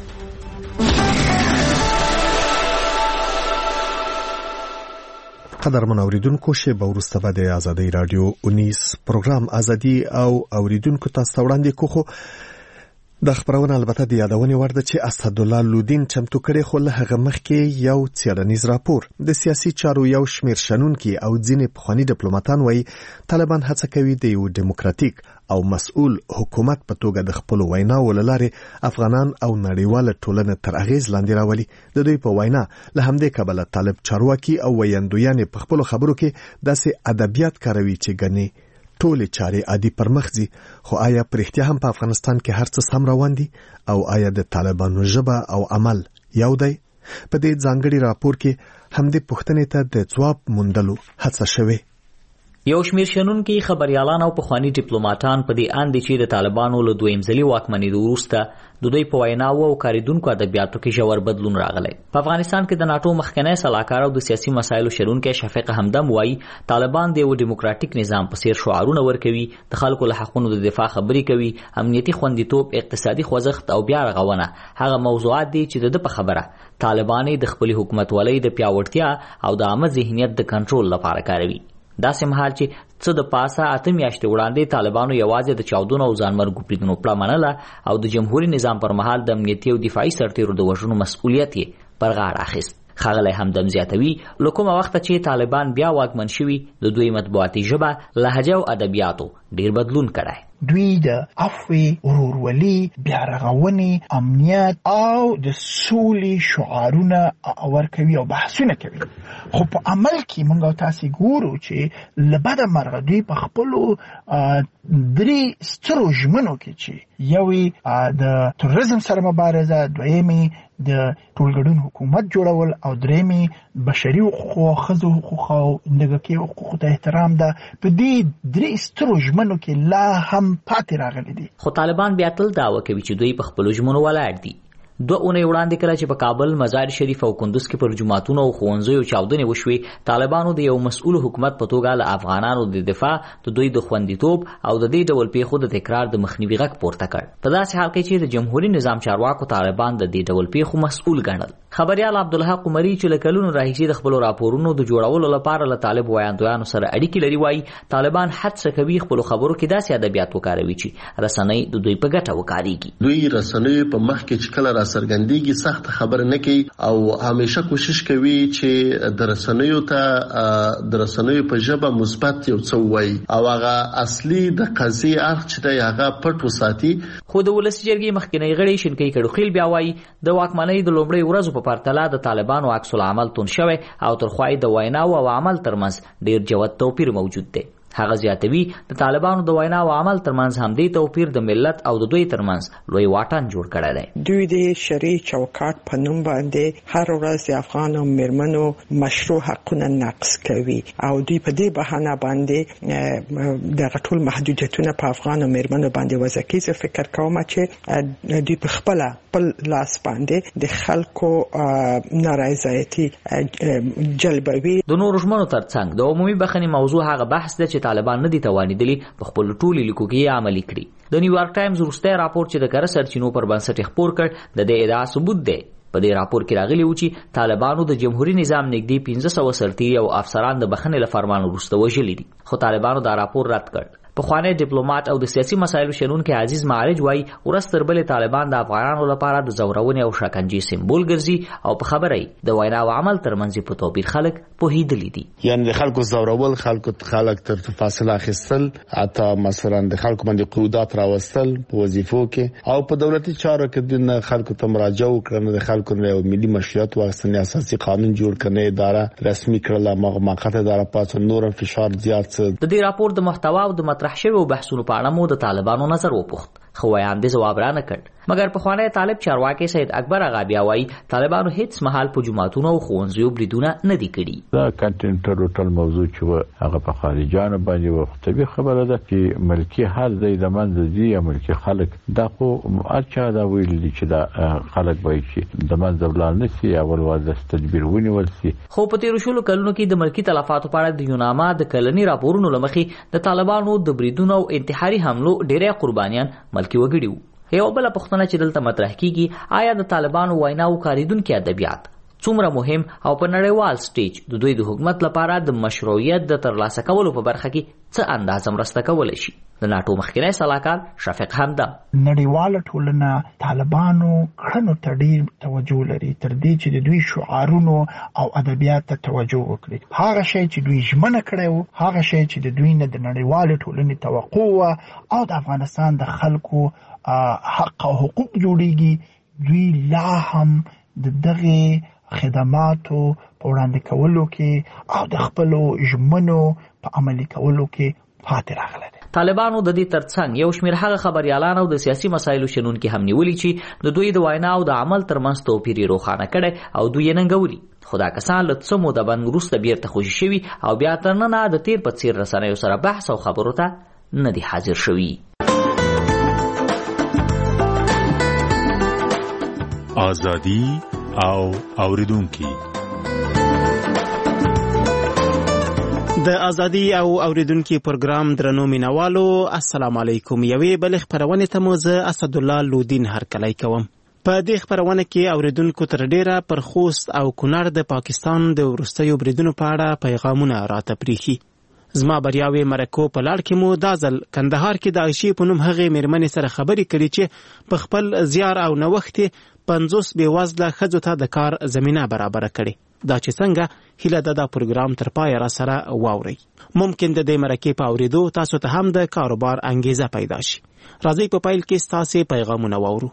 قدرمن اوریدونکو شیبه وروسته به د ازادۍ راډیو اونیس پروګرام ازادي او اوریدونکو تاسو وړاندې کوو. د خبرونه البته د یادونې وړ ده چې اسدالله لودین چمتو کړي، خو له هغه مخکې یو څېړنیز راپور د سیاسي چارو یو شمېر شنونکي او ځینې پخواني ډیپلوماتان وایي طالبان هڅه کوي د یو ډیموکراتیک او مسؤل حکومت په توګه د خپل ویناو له لارې افغانان او نړیواله ټولنه تر اغیز لاندې راولي. د دوی په وینا له همدې کبله طالب چارواکي او ویندویان په خپل خبرو کې داسې ادبیات کاروي چې ګنې ټولې چارې عادي پرمخ ځي. خو آیا پر احتیا هم په افغانستان کې هر څه سم روان دي او آیا د طالبانو ژبه او عمل یو دی؟ په دې ځانګړي راپور کې همدې پوښتنې ته د ځواب موندلو هڅه شوې. یو شمیر شنونکي خبريالان او پخوانی ډیپلوماټان په دې اند چې د طالبانو له دویم ځلي واکمنۍ وروسته د دوی په ویناو او کاریدونکو ادبیاتو کې ژور بدلون راغلی. په افغانستان کې د ناتو مخکنی سلاکار او د سیاسي مسایلو شرونکي شفیق حمدم وایي طالبان د یو ډیموکراټیک نظام په څیر شعارونه ورکوي، د خلکو له حقوقو د دفاع خبرې کوي، امنیتي خوندیتوب، اقتصادي خوځښت او بیا رغونه هغه موضوعات دي چې د په خبره طالبان د خپل حکومتولۍ د پیاوړتیا او د عامه ذهنیت د کنټرول لپاره کاروي. دا سمحال چې څه د پاسه اته میاشتې وړاندې طالبانو یوازې د چاودنو او ځانمرګو بریدونو پړه منله او د جمهوریت نظام پر مهال د امنیتي او دفاعي سرتیرو د وژنو مسؤلیت یې پر غاړه اخیست. ښاغلی حمدم زیاتوي له کومه وخته چې طالبان بیا واکمن شوي د دوی مطبوعاتي ژبه، لهجه او ادبیاتو ډیر بدلون کړی. دوی د عفوې، ورورولي، بیا رغونې، امنیت او د سولې شعارونه ورکوي او بحثونه کوي. خو په عمل کې موږ تاسو ګورو چې له بده مرغه دوی په خپلو درې سترو ژمنو کې چې یوې د تروریزم سره مبارزه، دویمې د ټولګډون حکومت جوړول او درېمې بشري حقوق او ښځو حقوق او نګهکي حقوقو ته احترام ده، په دې درې سترو ژمنو کې لا هم پاتې راغلي دي. خو طالبان بیا تل دعوه کوي چې دوی په خپلو ژمنو ولاړ دي. دوه اونۍ وړاندې کله چې په کابل، مزار شریف او کندوز کې پر جماعتونو او ښوونځیو چاودنې وشوې، طالبانو د یو مسؤل حکومت په توګه له افغانانو د دفاع، د دوی د خوندیتوب او د دې ډول پیښو د تکرار د مخنیوي غږ پورته کړ. په داسې حال کې چې د جمهوریت نظام چارواکو طالبان د دې ډول پیښو مسؤل ګڼل. خبريال عبدالحق عمري چې له کلونو راهیسې د خپلو راپورونو د جوړولو لپاره له طالب ویاندویانو سره اړیکې لري، وایي طالبان هڅه کوي خپلو خبرو کې داسې ادبیات وکاروي چې رسنۍ د دوی په ګټه وکاریږي. دوی رسنۍ په مخ کې چې کله را څرګندېږي سخت خبره نه کوي او همیشه کوشش کوي چې د رسنیو ته د رسنیو په ژبه مثبت یو څه وایي او هغه اصلي د قضیې اړخ چې دی هغه پټ وساتي. خو د ولسي جرګې مخکنی غړي شینکۍ کډوخیل بیا وایي د واکمنۍ د لومړۍ ورځو په پرتله د طالبانو عکس العمل تون شوی او ترخوای د ویناو او عمل ترمنځ ډیر جوت توپیر موجود دی. هغه زیاتوي د طالبانو د وینا او عمل ترمنځ هم دې توپیر د ملت او د دوی ترمنځ لوی واټن جوړ کړی دی. دوی د شرعي چوکاټ په نوم باندې هر ورځ د افغانو میرمنو مشروع حقونه نقض کوي او دوی په دې بهانه باندې د ټول محدودیتونه په افغانو میرمنو باندې وضع کوي. زه فکر کوم چې دوی په خپل خپل لاس باندې د خلکو نارضایتي جلبوي. د نورو ژمنو ترڅنګ د عمومي بخښنې موضوع هغه بحث دی چې طالبان نه دي توانیدلي په خپل ټولو لیکو کې عملي کړي. د نیویارک ټایمز وروستی راپور چې د کره سرچینو پر بنسټ خپور کړ د دې ادعا ثبوت دی. په دې راپور کې راغلی و چې طالبانو د جمهوریت نظام نږدې پنځه سوه سرتیري او افسران د بخښنې له فرمان وروسته وژلي دي، خو طالبانو دا راپور رد کړ. پخوانی ډیپلوماټ او د سیاسي مسایلو شنونکي عزیز معالج وایي ورځ تر بلې طالبان د افغانانو لپاره د زورونې او شکنجې سمبول ګرځي او په خبره یې د وینا او عمل ترمنځ په توپیر خلک پوهېدلي دي. یعنې د خلکو زورول، خلکو خلک تر فاصله اخیستل، حتی مثلا د خلکو باندې قیودات راوستل په وظیفو کې او په دولتي چارو کې د خلکو ته مراجعه وکړنه، د خلکو نه ملي مشروعیت واخیستنې، اساسي قانون جوړ کړنې، اداره رسمي کړل، موقته اداره پاتې نور فشار زیات څه. د دې راپور د محتوا او د مطرح شویو بحثونو په اړه مو د طالبانو نظر وپوښت، خو ویاندې ځواب را نه کړ. مګر پخوانی طالب چارواکي سید اکبر اغا بیا وایي طالبانو هیڅ مهال په جوماتونو او ښوونځیو بریدونه نه دي کړي. دا کنټینټر هوټل موضوع چې هغه په خارجانو باندې و طبي خبره ده چې ملکی حال دی د منځ دي یا ملکی خلک دا خو ارچا دا ویل دي چې دا خلک وایي چې د منځ ولال نشي اول واده تدبیر ونیول شي. خو په تیر شلو کلونو کې د ملکی تلفاتو په اړه د یوناما د کلنی راپورونو لمخې د طالبانو د بریدونو او انتحاري حملو ډېری قربانیان ملکی وګړي وو. یو بل پوښتنه چې دلته مطرح کیږي، آیا د طالبانو ویناو کاریدونکو ادبیات څومره مهم او په نړیوال سټیج د دوی د حکومت لپاره د مشروعیت د ترلاسه کولو په برخه کې څه اندازه مرسته کولی شي؟ د ناټو مخکنی سلاکار شفیق همدم نړیواله ټولنه طالبانو کړنو ته ډیر توجه لري تر دې چې د دوی شعارونو او ادبیات ته توجه وکړي. هغه شی چې دوی ژمنه کړی وو، هغه شی چې د دوی نه د نړیواله ټولنې توقع او د افغانستان د خلکو حق او حقوق جوړیږي، دوی لا هم د دغه خدماتو په وړاندې کولو کې او د خپلو ژمنو په عملي کولو کې پاتې راغلي. طالبانو د دې ترڅنګ یو شمېر هغه خبريالان او د سیاسي مسایلو شنونکي هم نیولي چې د دوی د وینا او د عمل ترمنځ توپیر روښانه کړي او دوی یې ننګولي. خو دا کسان له څه موده بعد وروسته بیرته خوشي شوي او بیا تر ننه د تیر په څیر رسنیو سره بحث او خبرو ته نه دي حاضر شوي. آزادي او اوریدونکي د ازادي او اوریدونکو پروګرام درنو مینوالو السلام علیکم. یوې بل خبرونه ته مو زه اسد الله لودین هرکلی کوم. په دې خبرونه کې اوریدونکو تر ډیره پر خوست او کونړ د پاکستان د ورستیو بریدونو په اړه پیغامونه راته پریخي. زما بریاوي مرکو په لړ کې مو دازل کندهار کې د عائشې په نوم هغه میرمنې سره خبرې کړې چې په خپل زیار او نوښت پنځوس بې وزله ښځو ته د کار زمینه برابره کړې. دا چې څنګه هیله ده دا پروګرام تر پایه را سره واورئ. ممکن د دې مرکې په اورېدو تاسو ته هم د کاروبار انګیزه پیدا شي. راځئ په پیل کې ستاسې پیغامونه واورو.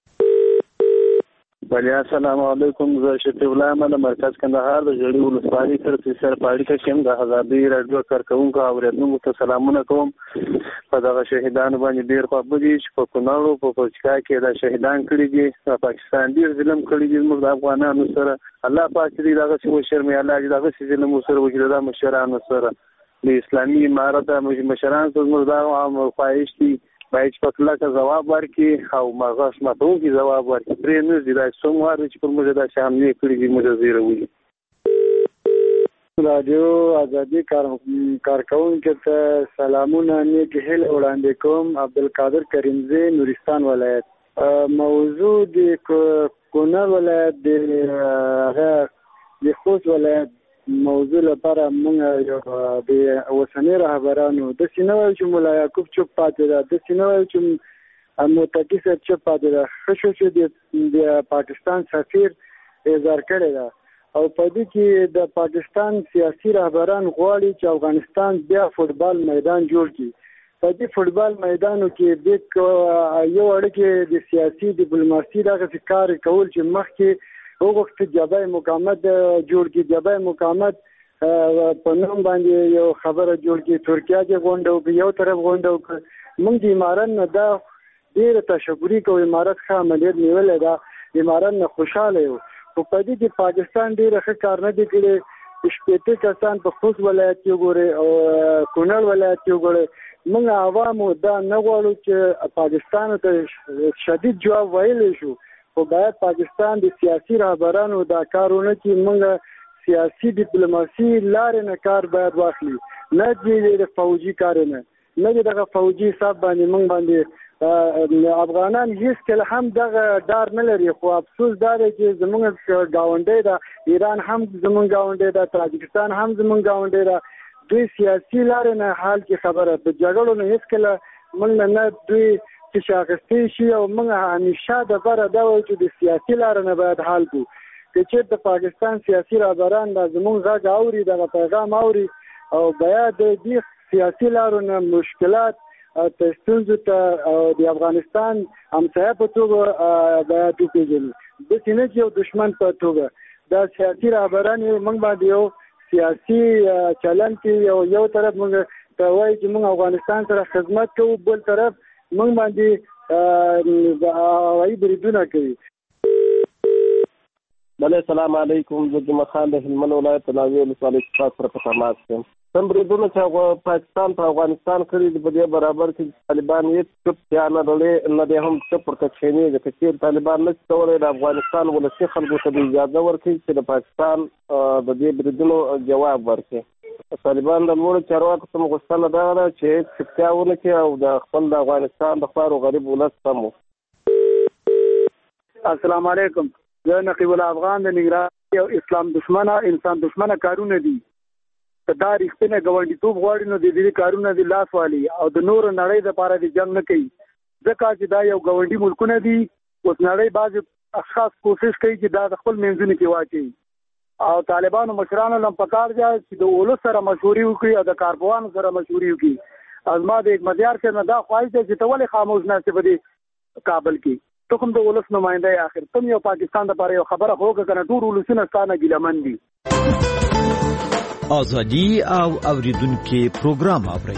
بله السلام علیکم. زه شفیع الله احمد مرکز کندهار د ژړۍ ولسوالۍ سره سره په اړیکه کې یم. د ازادۍ راډیو کارکوونکو او اورېدونکو ته سلامونه کوم. په دغه شهیدانو باندې ډېر خواږه دي چې په کونړ او په پکتیکا کې دا شهیدان کړي دي. په پاکستان ډېر ظلم کړي دي زموږ د افغانانو سره. الله پاک دې دغسې وشرمي، الله دې دغسې ظلم ورسره وکړي د مشرانو سره. د اسلامي امارت مشران ته زموږ دا خواهش دي باید په کلکه ځواب ورکړي او مغاش ماتونکي ځواب ورکړي. پرې نه دي دا څومره چې پر موږ دا شامل کړي دي موږ زیرولي. رادیو ازادي کارکونکو ته سلامونه نیک هیله وړاندې کوم. عبدالقادر کریمزی، نورستان ولایت. موضوع د کونړ ولایت د د خوست ولایت موضوع لپاره موږ یو د اوسنۍ رهبرانو د سینوي چې مولا یعقوب چوپ پاتې ده، د سینوي چې متقی صاحب چوپ پاتې ده. ښه شو چې د پاکستان سفیر اظهار کړی ده او په دې کې د پاکستان سیاسي رهبران غواړي چې افغانستان بیا فوټبال میدان جوړ کړي. په دې فوټبال میدانو کې د یو اړیکې د سیاسي ډیپلوماسي دغه کار کول چې مخکې وغوښتي جبهه مقاومت جوړ کړي، جبهه مقاومت په نوم باندې یو خبره جوړ کړي، ترکیه کې غونډه وکړي، یو طرف غونډه وکړي. موږ د امارات نه دا ډېره تشکري کوو، امارات ښه عملیات نیولې ده، امارات نه خوشحاله یو. خو په دې کې پاکستان ډېر ښه کار نه دی کړی. شپېته کسان په خوست ولایت کې وګورئ او کونړ ولایت کې وګورئ. موږ عوامو دا نه غواړو چې پاکستان ته شدید جواب ویلی شو، خو باید پاکستان د سیاسي رهبرانو دا کارونه چې موږ سیاسي ډیپلوماسي لارې نه کار باید واخلي، نه د فوجي کار نه نه دغه فوجي حساب باندې موږ باندې افغانان هیڅ کله هم دغه ډار نه لري. خو افسوس دا دی چې زموږ ګاونډی ده، ایران هم زموږ ګاونډی ده، تاجکستان هم زموږ ګاونډی ده. دوی سیاسي لارې نه حال کې خبره د جګړو نه هیڅ کله موږ نه دوی چې شاخصتي شي او موږ همیشه د بره دا وایو چې د سیاسي لارې نه باید حال کو. که چېرته د پاکستان سیاسي رهبران دا زموږ غږ اوري، دغه پیغام اوري او باید د دې سیاسي لارو نه مشکلات ته ستونزو ته د افغانستان همسایه په توګه باید وپېژني، داسې نه چې یو دشمن په توګه. دا سیاسي رهبران موږ باندې یو سیاسي چلن کې یو یو طرف موږ ته وایي چې موږ افغانستان سره خدمت کوو، بل طرف موږ باندې هوایي بریدونه کوي. بله سلام علیکم، زه جمعه خان د هلمند ولایت ناوې ولسوالۍ څخه سره په تماس یم. کوم بریدونه چې پاکستان په افغانستان کړي دي په دې برابر کې طالبان هېڅ چوپتیا نه لري، نه دی هم چوپ ورته کښېني. ځکه چې طالبان نشي کولی د افغانستان ولسي خلکو ته اجازه ورکړي چې د پاکستان د دې بریدونو جواب ورکړي. طالبان د لوړو چارواکو څخه غوښتنه دغه ده چې هېڅ چوپتیا ونه کړي او د خپل د افغانستان د خوار او غریب ولس سم وو. السلام علیکم، زه نقیب الافغان د ننګرهار یو اسلام دشمنه انسان دشمنه کارونه دي. که دا رښتینه ګاونډیتوب غواړي نو د دې کارونه د لاس والي او د نورو نړۍ دپاره د جنګ نه کوي، ځکه چې دا یو ګاونډي ملکونه دي. اوس نړۍ بعضې اشخاص کوشش کوي چې دا د خپل منځونو کې واچوي او طالبانو مشرانو هم پکار دی چې د اولس سره مشورې وکړي او د کارپوهانو سره مشورې وکړي. از ما د حکمتیار صاحب نه دا خواهش دی چې ته ولې خاموش ناستې په دې کابل کې؟ ته کوم د اولس نماینده یې، آخر ته یو پاکستان دپاره یو خبره خو وکړه که نه ټول اولسونه ستا نه ګیلهمن دي. ازادي او اوریدونکو پروګرام اورئ.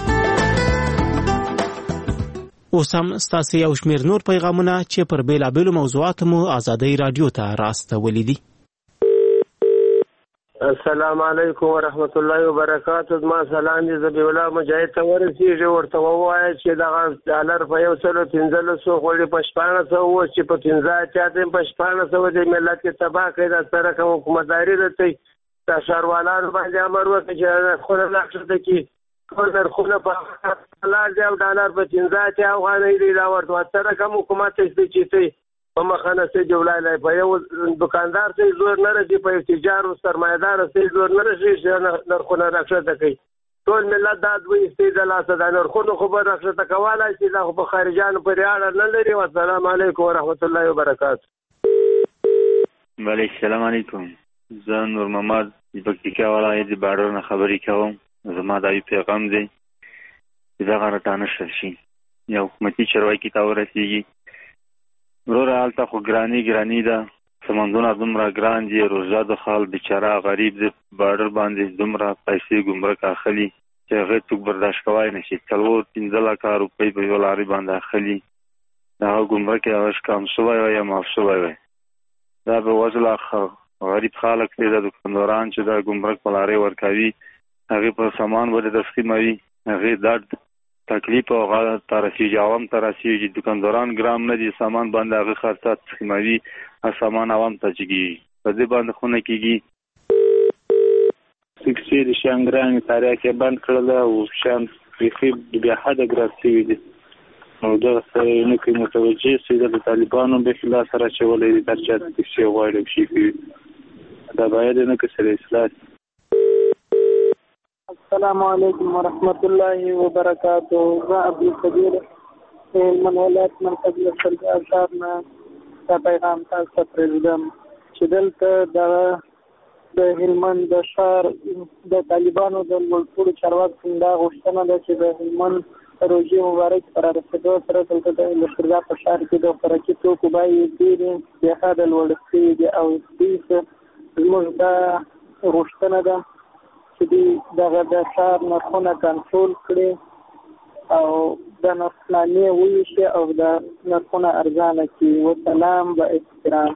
اوس هم ستاسو یو شمېر نور پیغامونه چې پر بیلابېلو موضوعاتو مو ازادي رادیو ته راستولي دي. السلام علیکم ورحمت الله وبرکاتہ. ما سلام دې زبی الله مجاهد ته ورسیږي، ورته ووایي چې دغه ډالر په یو سلو پنځلسو غوړي په شپاړس سوه اوس چې په پنځه اتیا دې په شپاړس سوه د ملت کې تباه کړي. دا سره کوم حکومتداري ده دا ښاروالانو باندې امر وکړي چې نرخونه نقشه کړي، ټول نرخونه په ډالر دی او ډالر په پنځه اتیا افغانۍ دی. دا ورته سره کوم حکومت دی چې په مخانه سي جوړای په یو دکاندار سي زور نه رسي، په تجار او سرمایدار سي زور نه رسي چې نرخونه راکښته کوي. ټول ملت دا دوی استیدل اساس نرخونه خو به راکښته کولای شي، دا خو په خارجانو پورې اړه نه لري. والسلام علیکم ورحمت الله وبرکاتہ. وعلیکم السلام علیکم، زه نور محمد د پکتیکا ولایت د باډر نه خبرې کوم. زما دا یو پیغام دی چې دغه راته نشر شي، یو حکومتي چارواکي ته ورسیږي. وروره هلته خو ګراني ګراني ده، سمندونه دومره ګران دي، روزه د خال بیچاره غریب د باډر باندې دومره پیسې ګمرک اخلي چې هغې څوک برداشت کولی نه شي. څلور پنځه لکه روپۍ په یو لارۍ باندې اخلي، دغه ګمرک یې هغه کم شوی وی یا معاف شوی وی. دا به وزله غریب خلک دی، د دکانداران چې د ګمرک په لارۍ ورکوي هغې په سامان ورې تسلیموي، هغې درد تکلیف او غا ترسیږي عوام ترسیږي دکانداران ګرام نه دي سامان باندې هغه خرڅات تخموي سامان عوام ته چګي په دې باندې خونه کېږي سکسي د شانګران تاریخ بند کړل او شان په بیا حد ګرځي دي نو دا څه نه کوي متوجه سي د طالبانو به خلاف سره چولې د درجات د شی غوړم شي دا باید نه کسره اصلاح. السلام علیکم ورحمت الله وبرکاته. زه عبد القدیر من ولایت مرکز سرګر صاحب نه دا پیغام تاسو ته پرېږدم چې دلته د د هلمند د ښار د طالبانو د لوړپوړو چارواکو دا غوښتنه ده چې د هلمند روژې مبارک پر رسېدو سره دلته د لښکرګاه په ښار کې د خوراکي توکو بیې ډېرې بې حده لوړې شوې دي او دوی زموږ دا غوښتنه ده چې دوی دغه د ښار نرخونه کنټرول کړي او د نرخنامې وویشي او د نرخونه ارزانه کړي. وسلام و احترام.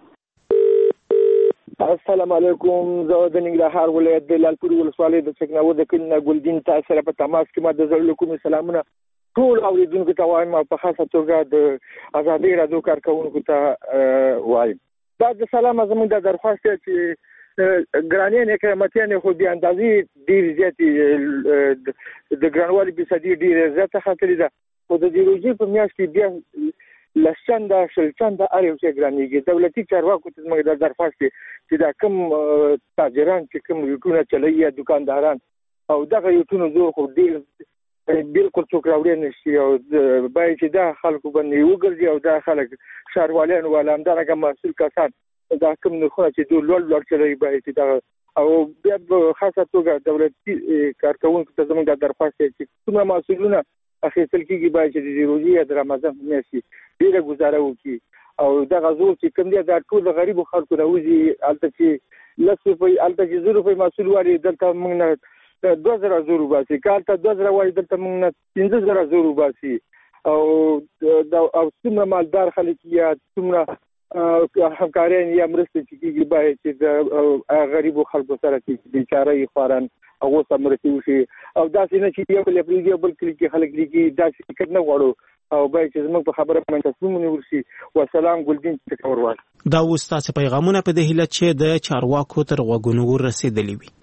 السلام علیکم. زه د ننګرهار ولایت د لالپورې ولسوالۍ د چکناو د کلي نه ګلدین تاسو سره په تماس کې ما د زړه کوم سلامونه ټول اوریدونکو ته وایم او په خاصه توګه د ازادي رادیو کارکونکو ته وایم. دا د سلام زموږ د درخواست چې ګرانې نه قیمتي خو د اندازې ډیر زیاتې د ګرانوالي په صدې ډیر زیاته خاطرې ده او د دیروزي په میاشت کې بیا لشنده شلچنده اړ یو چې ګرانېږي. دولتي چارواکو ته موږ د درخواست چې دا کم تاجران چې کم یوټونه چلوي یا دکانداران او دغه یوټونه زه خو ډیر بالکل څوک راوړي نشي او باید چې دا خلکو باندې وګرځي او دا خلک ښاروالان ولا همدارنګه مسؤل کسان دا کوم نرخونه چې دوی لوړ لوړ چلوي باید چې دا او بیا په خاصه توګه دولتي کارکونکو ته زموږ د درخواست چې څومره مسؤلونه اخیستل کېږي باید چې د روژې یا د رمضان په میاشت کې ډېره ګزاره وکړي او دغه زور چې کوم دی دا ټول د غریبو خلکو راوځي هلته چې لس روپۍ هلته چې زر روپۍ مسؤل وایي دلته موږ نه دوه زره زر وباسي که هلته دوه زره وایي دلته موږ نه پنځه زره زر وباسي او او څومره مالدار خلک یا څومره همکاریان یا مرستې چې کېږي باید چې د غریبو خلکو سره چې بیچاره یې خواران هغو سره مرستې وشي او داسې نه چې یو بل پرېږدي او بل کلي کې خلک لیکي داسې فکر نه غواړو او باید چې زموږ په خبره باندې تصمیم ونیول شي. وسلام. ګلدین ټکور وایي. دا اوس تاسو پیغامونه په دې هیله چې د چارواکو تر غوږونو ورسېدلي وي.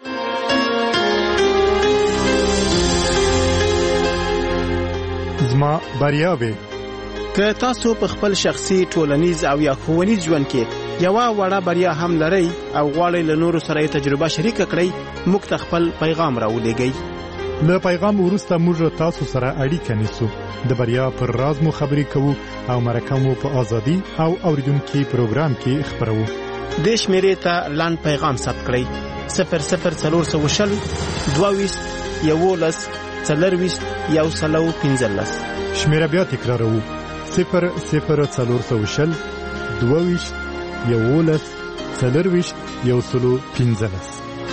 زما بریاوې که تاسو په خپل شخصي ټولنیز او یا ښوونیز ژوند کې یو وړه بریا هم لرئ او غواړئ له نورو سره تجربه شریک کړئ موږ ته خپل پیغام راولېږئ. له پیغام وروسته موږ تاسو سره اړیکه نیسو د بریا پر راز مو خبرې کوو او مرکه مو په ازادي او اوریدونکو پروګرام کې خبرو. د شمیرې ته لاند پیغام ثبت کړئ صفر صفر څلور سوه شل دوه ویشت یولس څلرویشت یو سلو پنځلس. شمیره بیا تکراروو صفر صفر څلور سوه شل دوه ویشت یولس څلرویشت یو سلو پنځلس.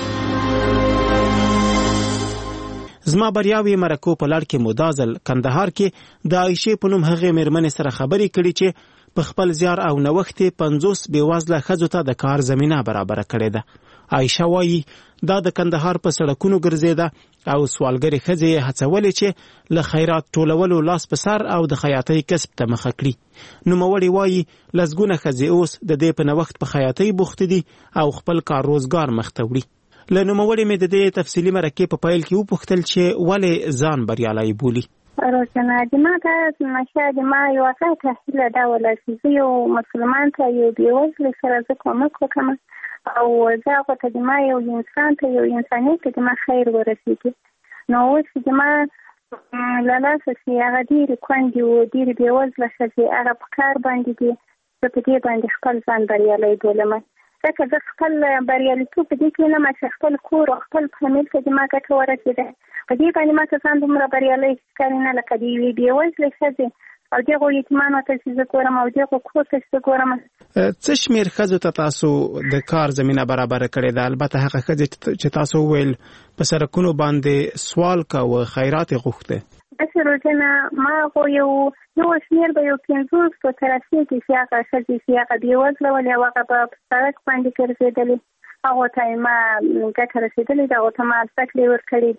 زما بریاوي مرکو په لړ کې مدازل کندهار کې د عائشې په نوم هغې مېرمنې سره خبرې کړي چې په خپل زیار او نوښت پنځوس بېوزله ښځو ته د کار زمینه برابره کړې ده. عائشه وایي دا د کندهار په سړکونو ګرځېده او سوالګرې ښځې یې هڅولې چې له خیرات ټولولو لاس په سر او د خیاطۍ کسب ته مخه کړي. نوموړې وایي لسګونه ښځې اوس د دې په نوښت په خیاطۍ بوختې دي او خپل کار روزګار مخته وړي. له نوموړې مې د دې تفصیلي مرکې په پیل کې وپوښتل چې ولې ځان بریالی بولي. روشنه ما ته نشه ما یو ځای تحصیل دا ولا چې یو مسلمان ته یو بېوزله سره زه کومک وکړم او زه هغه ته ما یو انسان ته یو انسانیت ته ما خیر ورسېږي. نو اوس چې ما له لاسه چې هغه ډېرې کونډې وو ډېرې بېوزله ښځې هغه په کار باندې دي زه په دې باندې خپل ځان بریالی بولم. ځکه زه خپل بریالیتوب په دې کې نه چې خپل کور او خپل فامیل ته د ما ګټه ورسېده په دې باندې ما ته ځان دومره بریالی ښکاري نه لکه د یوې بېوزلې ښځې او دغو یتیمانو ته چې زه ګورم او دغو کور ته چې زه ګورم. څه شمېر ښځو ته تاسو د کار زمینه برابره کړې ده؟ البته هغه ښځې چې تاسو وویل په سړکونو باندې سوال کوه خیرات یې غوښته. داسې روزنه ما خو یو یو شمېر به یو پنځوس په تر رسېږي چې هغه ښځې چې هغه بېوزله ولې او هغه به په سړک باندې ګرځېدلې هغو ته یې ما ګټه رسېدلې ده هغو ته ما زده کړې ورکړې دي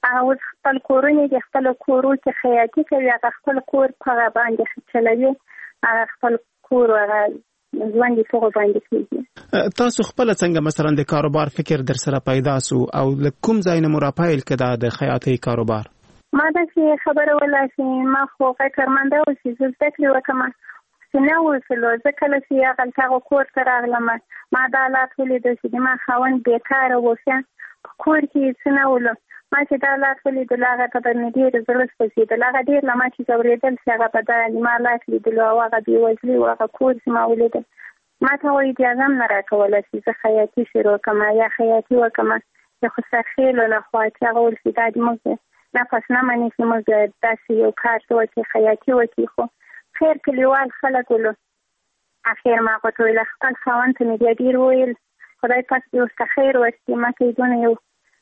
هغه خپل کورونه د خپل کورو کې خیاطي کوي، هغه خپل کور په باندې چلوي، هغه خپل کور هغه ځوان دي څنګه باندې کیږي. تاسو خپل څنګه مثلا د کاروبار فکر در سره پیدا سو او کوم ځای نه مرافایل کړه د خیاطي کاروبار؟ ما دا چې خبره ولا چې ما خو کارمنده او چې زه ذکر وکم چې نه وسلو ځکه چې هغه تاغه کور ته راغلم، ما دا لات ولې چې ما خاون بیکاره وسه کور کې څنګه ولو، ما چې دا لات ولې د لاغه ته د ډیر زړه سپېڅ د لاغه ډیر لمه چې زورېدل چې هغه په دا ما لات لیدل او هغه دی وځلي او هغه کور چې ما ولید ما ته وایي اجازه نه راکوله چې زه خیاطي شروع کړم یا خیاطي وکړم، چې خو سخیل له خوا چې هغه ول چې دا موږ نه پس نه مانی چې موږ داسې یو کار ته چې خیاطي وکړو. خو خیر کلیوال خلک ولو اخر ما کوته له خپل خاوند ته مې ډیر ویل خدای پاک یو څه خیر ورسي، ما کې دونه یو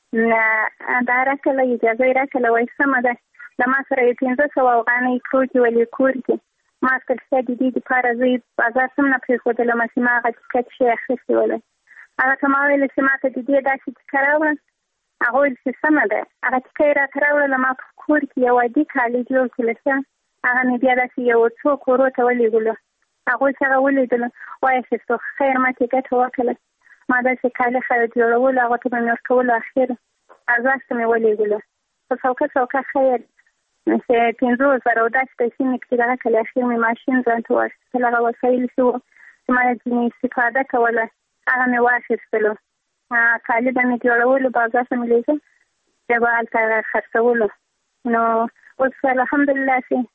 نه دا راکله اجازه راکله وای سم ده لما سره یې پنځه سوه افغانۍ پروتې ولې کور کې ما کله د دې لپاره زه بازار سم نه پرېښودله، ما چې ما هغه ټکټ شی اخیستی ولی هغه ته ما ویل چې ما ته د دې داسې ټکه راوړه، هغه ویل چې سمه ده هغه ټکه یې راته راوړله، ما په کور کې یو عادي کالي جوړ کړله ښه، هغه مې بیا داسې یو څو کورو ته ولېږلو، هغوی چې هغه ولیدلو وایي چې خیر ما ترې ګټه وکړله، ما داسې کالي خلک جوړولو هغه ته به مې ورکولو، اخر ازاز ته مې ولېږلو په څوکه څوکه خیر چې پنځه زره او داسې پیسې مې کړي دغه کله اخر مې ماشین ځان ته واخیستل، هغه وسایل چې وو چې ما ځینې استفاده کوله هغه مې واخیستلو، کالي به مې جوړولو بازار ته مې لېږل بیا به هلته خرڅولو. نو اوس الحمدلله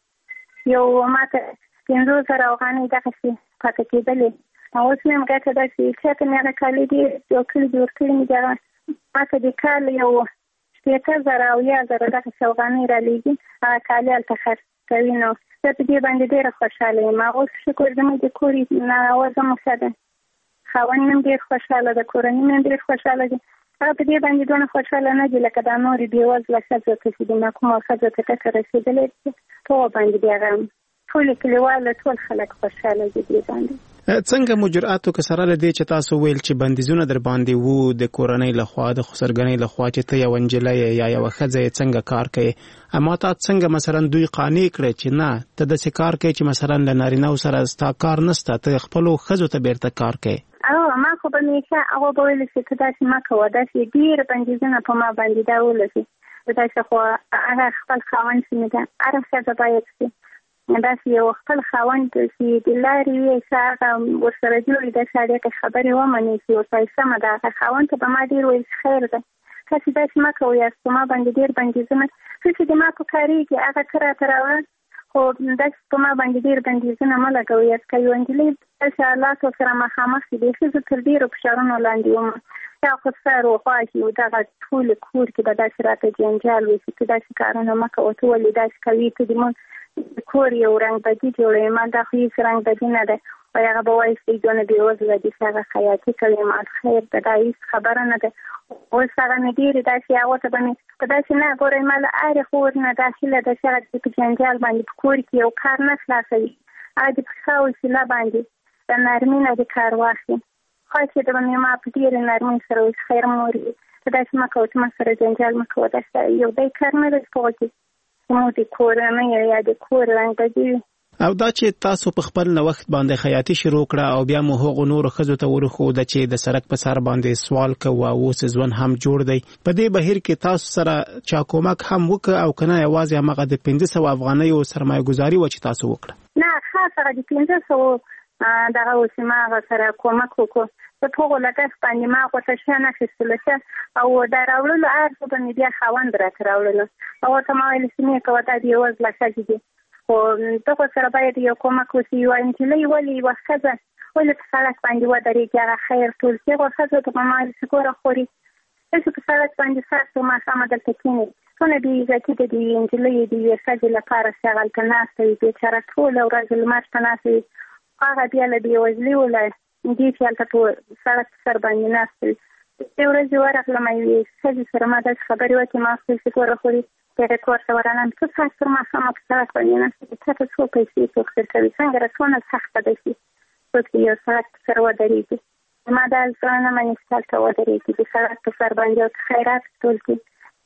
چې یو ما ته پنځه زره افغانۍ دغسې پاته کېدلې، اوس مې هم ګټه ده چې چاته مې هغه کالي ډېر جوړ کړي جوړ کړي مې دغه ما ته د کال یو شپېته زره او یا زره دغسې افغانۍ رالیږي، هغه کالي هلته خرڅ کوي. نو زه په دې باندې ډېره خوشحاله یم. اوس شکر زموږ د کور نوازه مو ښه ده، خاوند مې هم ډېر خوشحاله ده، کورنۍ مې هم ډېر خوشحاله دي، هغه په دې باندې دونه خوشحاله نه دي لکه دا نورې بېوزله ښځو ته چې د کومه ښځو ته ټکه رسېدلی دي په هغه باندې بیا هغه ټولې کلیواله ټول خلک خوشحاله دي دې باندې. څنګه مو جرأت وکړ سره له دې چې تاسو ویل چې بندیزونه در باندې وو د کورنۍ لخوا د خسرګنۍ لخوا چې ته یو نجلۍ یا یو ښځه یې څنګه کار کوي، اما تا څنګه مثلا دوی قانع کړی چې نه ته داسې کار کوي چې مثلا له نارینه‌و سره ستا کار نشته، ته خپلو ښځو ته بیرته کار کوي؟ او ما خو به همیشه هغه به ویل چې ته داسې مه کوه، داسې ډېر بندیزونه په ما باندې دا ولسي، داسې خو هغه خپل خاوند چې مې ده هره ښځه باید شي داسې یو خپل خاوند چې د لارې وي چې هغه ورسره جوړي داسې اړیکې خبرې ومني چې ورته سمه ده، هغه خاوند ته به ما ډېر ویل چې خیر ده تاسې داسې مه کوئ، یاست په ما باندې ډېر بندیزونه څه چې د ما په کارېږي هغه ته راته راوړه، خو داسې په ما باندې ډېر بندیزونه مه لګوئ، یاست که یو نجلۍ داسې حالاتو سره مخامخ شي بیخي زه تر ډېرو فشارونو لاندې وم، یا خو سر وخواږي او دغه ټول کور کې به داسې راته جنجال وي چې ته داسې کارونه مه کوه، ته ولې داسې کوي، ته د مونږ کور یو رنګ بدي جوړوي، ما دا خو هېڅ رنګ بدي نه ده، وایي هغه به وایي چې دونه بېوزله دي چې هغه خیاطي کوي، ما خیر ده دا هېڅ خبره نه ده. اوس هغه مې ډېرې داسې هغو ته به مې په داسې نه ګورئ ما له هرې خور نه دا هیله ده چې هغه دې په جنجال باندې په کور کې یو کار نه خلاصوي، هغه دې په ښه وسیله باندې د نرمي نه دې کار واخلي، خواهش یې ده به مې ما په ډېرې نرمۍ سره وایي خیر مورې ته داسې مه کوه، ته ما سره جنجال مه کوه، داسې یو دی کار نه ده چې په هغو کې زموږ د کورنۍ یا د کور رنګ بدي وي. او دا چې تاسو په خپل نوښت باندې خیاطي شروع کړه او بیا مو هغو نورو ښځو ته ورښوده چې د سړک په سر باندې سوال کوو او اوس ژوند هم جوړ دی، په دې بهیر کې تاسو سره چا کومک هم وکړه او که نه یوازې همغه د پنځه سوه افغانیو سرمایه ګزاري وه چې تاسو وکړه؟ نه خاص هغه د پنځه سوو دغه اوس ما هغه سره کومک وکړو، په هغو لګښت باندې ما غوښه شیان اخیستلو شه او دا راوړلو هر څه به مې بیا خاوند راته راوړلو، هغو ته ما ویل چې مې کوه دا بېوزله ښځې دي، خو دغو سره باید یو کومک وشي، یوه نجلۍ ولې یوه ښځه ولې په سړک باندې ودرېږي، هغه خیر ټول چې هغو ښځو ته به ما ویل چې ګوره خورې تاسو په سړک باندې ستاسو ماښامه دلته کښېنئ، څونه بې عزتي ده د یوې نجلۍ د یوې ښځې لپاره چې هغه هلته ناسته وي بېچاره ټوله ورځ لمر ته ناسته وي، هغه بیا له بېوزلي وله دې چې هلته په سړک په سر باندې ناسته وي. دې ورځې ورغلم یوې ښځې سره ما داسې خبرې وکړې، ما ورته ویل چې ګوره خورې هغې کور ته ورغلم څه ساعت تر ماښامه په سړک باندې ناسته دي، تا ته څو پیسې څوک درکوي، څنګه را څونه سخته ده چې څوک یو سړک په سر ودرېږي، ما دا زړه نه مني چې هلته ودرېږي د سړک په سر باندې او خیرات ټول کړي،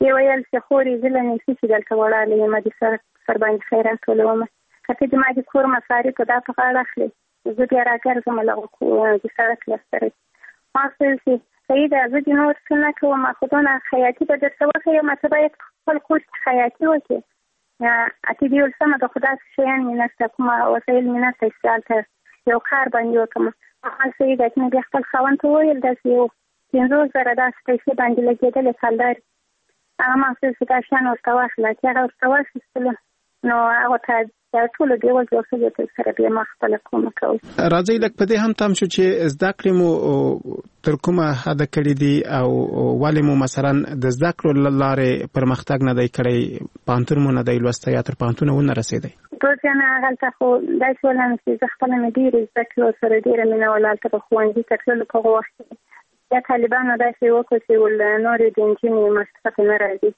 یې ویل چې خورې زه له نیسي چې دلته ولاړه یم د سر سر باندې خیرات ټولومه که ته د ما د کور مصارف دا په غاړه اخلي زه بیا راګرځم له د سړک له سره ما ویل چې سیده زه د نور څه نه کوم خو دونه خیاطي به درته وښیم ته باید خپل کور کې خیاطي وکړې اته دې ول سمه د خدا شیان مې نشته کومه وسایل مې نشته چې هلته یو کار باندې وکړم هغه سیده چې مې بیا خپل خاوند ته وویل داسې یو پنځوس زره داسې پیسې باندې لګېدلې کلدارې هغه ما ویل چې دا شیان ورته واخله چې هغه ورته واخیستله نو هغه ته دا ټول دی ول چې څه دې سره به ما خپل کوم کوي راځي لکه په دې هم تام شو چې زده کړې مو تر کومه حد کړې دي او ولې مو مثلا د زده کړو لارې پرمختګ نه دی کړی پانتون مو نه دی لوسته یا تر پانتون ونه رسیدي ټول نه هغه خو دا ټول نه چې خپل مې ډیر زده کړو سره ډیر مینه ولالته په خوندې تکل په وخت یا طالبانو دا چې وکړي چې ول نور د انجینری مستفاد نه راځي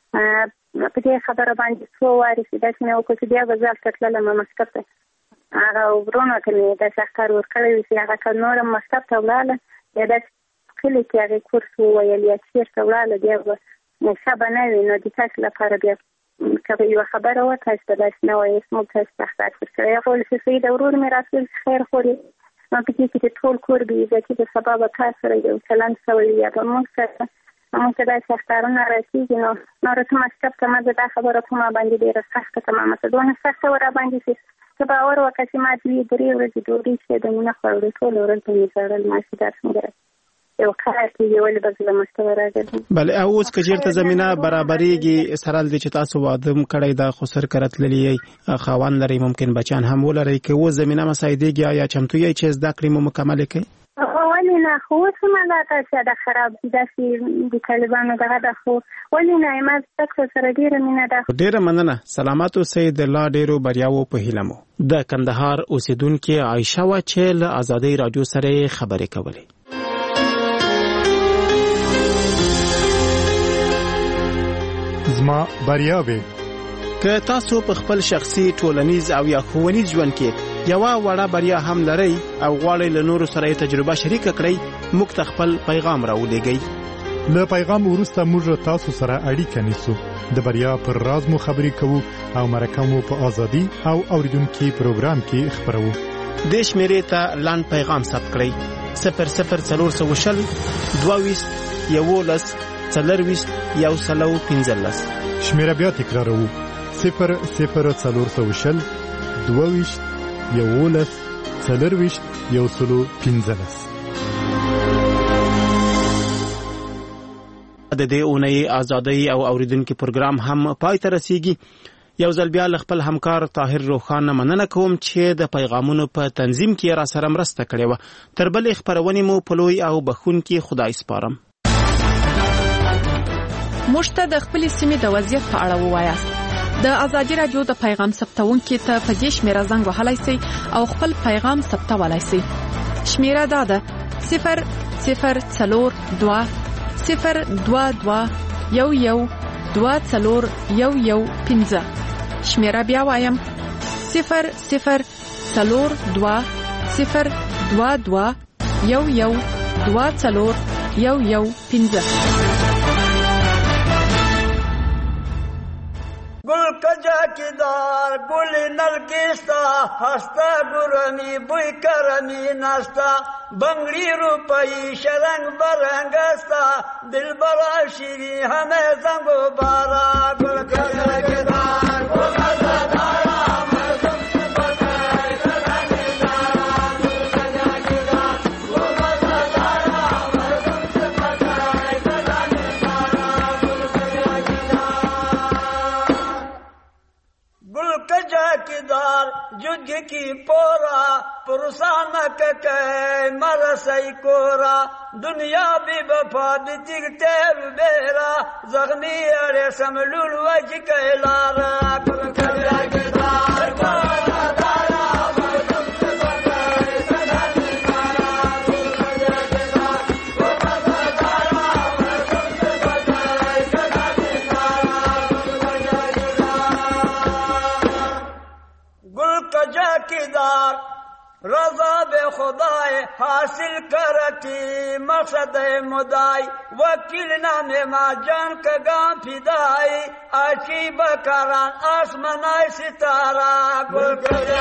په دې خبره باندې څو واري چې دا څنګه وکړي چې بیا وزارت تطلله ما مکتب ته هغه ورونه ته مې د شکر ورکړی چې هغه که نورم مکتب ته ولاړه یا داسې کلي کې هغې کورس وویل یا چېرته ولاړه بیا به شبه نه وي نو د تاسو لپاره بیا که یوه خبره وه تاسو به داسې نه وایي موږ تاسو ته اخلاق ورکړی هغه ویل چې سیده ورور مې راسول چې خیر خوري نو په دې کې چې ټول کور به عزتي د سبا به تا سره یو چلند شوی یا به موږ سره موږ ته داسې اختارونه راسېږي نو نور ته مکتب ته ما دا خبره په ما باندې ډېره سخته تمامه شوه دونه سخته وه را باندې چې ته باور وکړه چې ما دوی درې ورځې ډوډۍ چې د مې نه خوړلې ټوله ورځ به مې ژړل ما چې دا څنګه یو کار کېږي ولې به زه له مکتبه راګرځم بلې او اوس که چېرته زمینه برابرېږي سره له دې چې تاسو واده م کړی دا خو سرکره تللي یئ خاوند لرئ ممکن بچیان هم ولرئ که اوس زمینه مساعدېږي یا چمتو یئ چې زده کړې مو مکملې کوئ ولې نه خو اوس هم دا تاسې دا خراب دي داسې د طالبانو دغه ده خو ولې نه ما زده کړو سره ډېره مینه ده ډېره مننه سلامت اوسئ د الله ډېرو بریاوو په هیله مو د کندهار اوسېدونکې عایشه وه چې له ازادۍ راډیو سره یې خبرې کولې زما بریاوې که تاسو په خپل شخصي ټولنیز او یا ښوونیز ژوند کې یوه وړه بریا هم لرئ او غواړئ له نورو سره یې تجربه شریکه کړئ موږ ته خپل پیغام راولېږئ له پیغام وروسته موږ تاسو سره اړیکه نیسو د بریا پر راز مو خبرې کوو او مرکه مو په ازادي او اوریدونکي پروګرام کې خبرو دې شمېرې ته لاند پیغام ثبت کړئ صفر صفر څلور سوه شل دوه ویشت یولس څلرویشت یو سلو پنځلس شمېره بیا تکراروو صفر صفر څلور سوه شل دوه ویشت یولس څلرویشت یو سلو پنځلس د دې اونۍ ازادۍ او اوریدونکو پروګرام هم پای ته رسیږي یو ځل بیا له خپل همکار طاهر روخان مننه کوم چې د پیغامونو په تنظیم کې را سره مرسته کړې وه تر بلې خپرونې مو په لوی او بخښونکي خدای سپارم موږ ته د خپلې سیمې د وضعیت په اړه ووایاست د ازادي راډیو د پیغام ثبتونکو ته په دې شمیره زنګ وهلای شئ او خپل پیغام ثبتولای شئ شمیره دا ده صفر صفر څلور دوه صفر دوه دوه یو یو دوه څلور یو یو پنځه شمیره بیا وایم صفر صفر څلور دوه صفر دوه دوه یو یو دوه څلور یو یو پنځه گل کجا کی دار گل نرگستا ہستا گرمی بوی کرمی ناستا بنگڑی روپئی شرنگ برنگستا دل برا شیری ہمیں زنگو بارا گل کجا کی دار گل کجا دارا جگ کی پورا پرسانک کے مرسی کورا دنیا بھی بفاد جگتے بیرا زخمی اڑے سملول وج کے لارا کل کجا کے دار کورا دارا مردم سے بکائے سدانی مارا کل کجا کے دار کورا دارا مردم سے بکائے سدانی مارا کل کجا کے دار گل کجا کی دار رضا به خدای حاصل کرتی مقصد مدای وکیل نام ما جان کگام فدای آچی بکران آسمانای ستاره گل کرے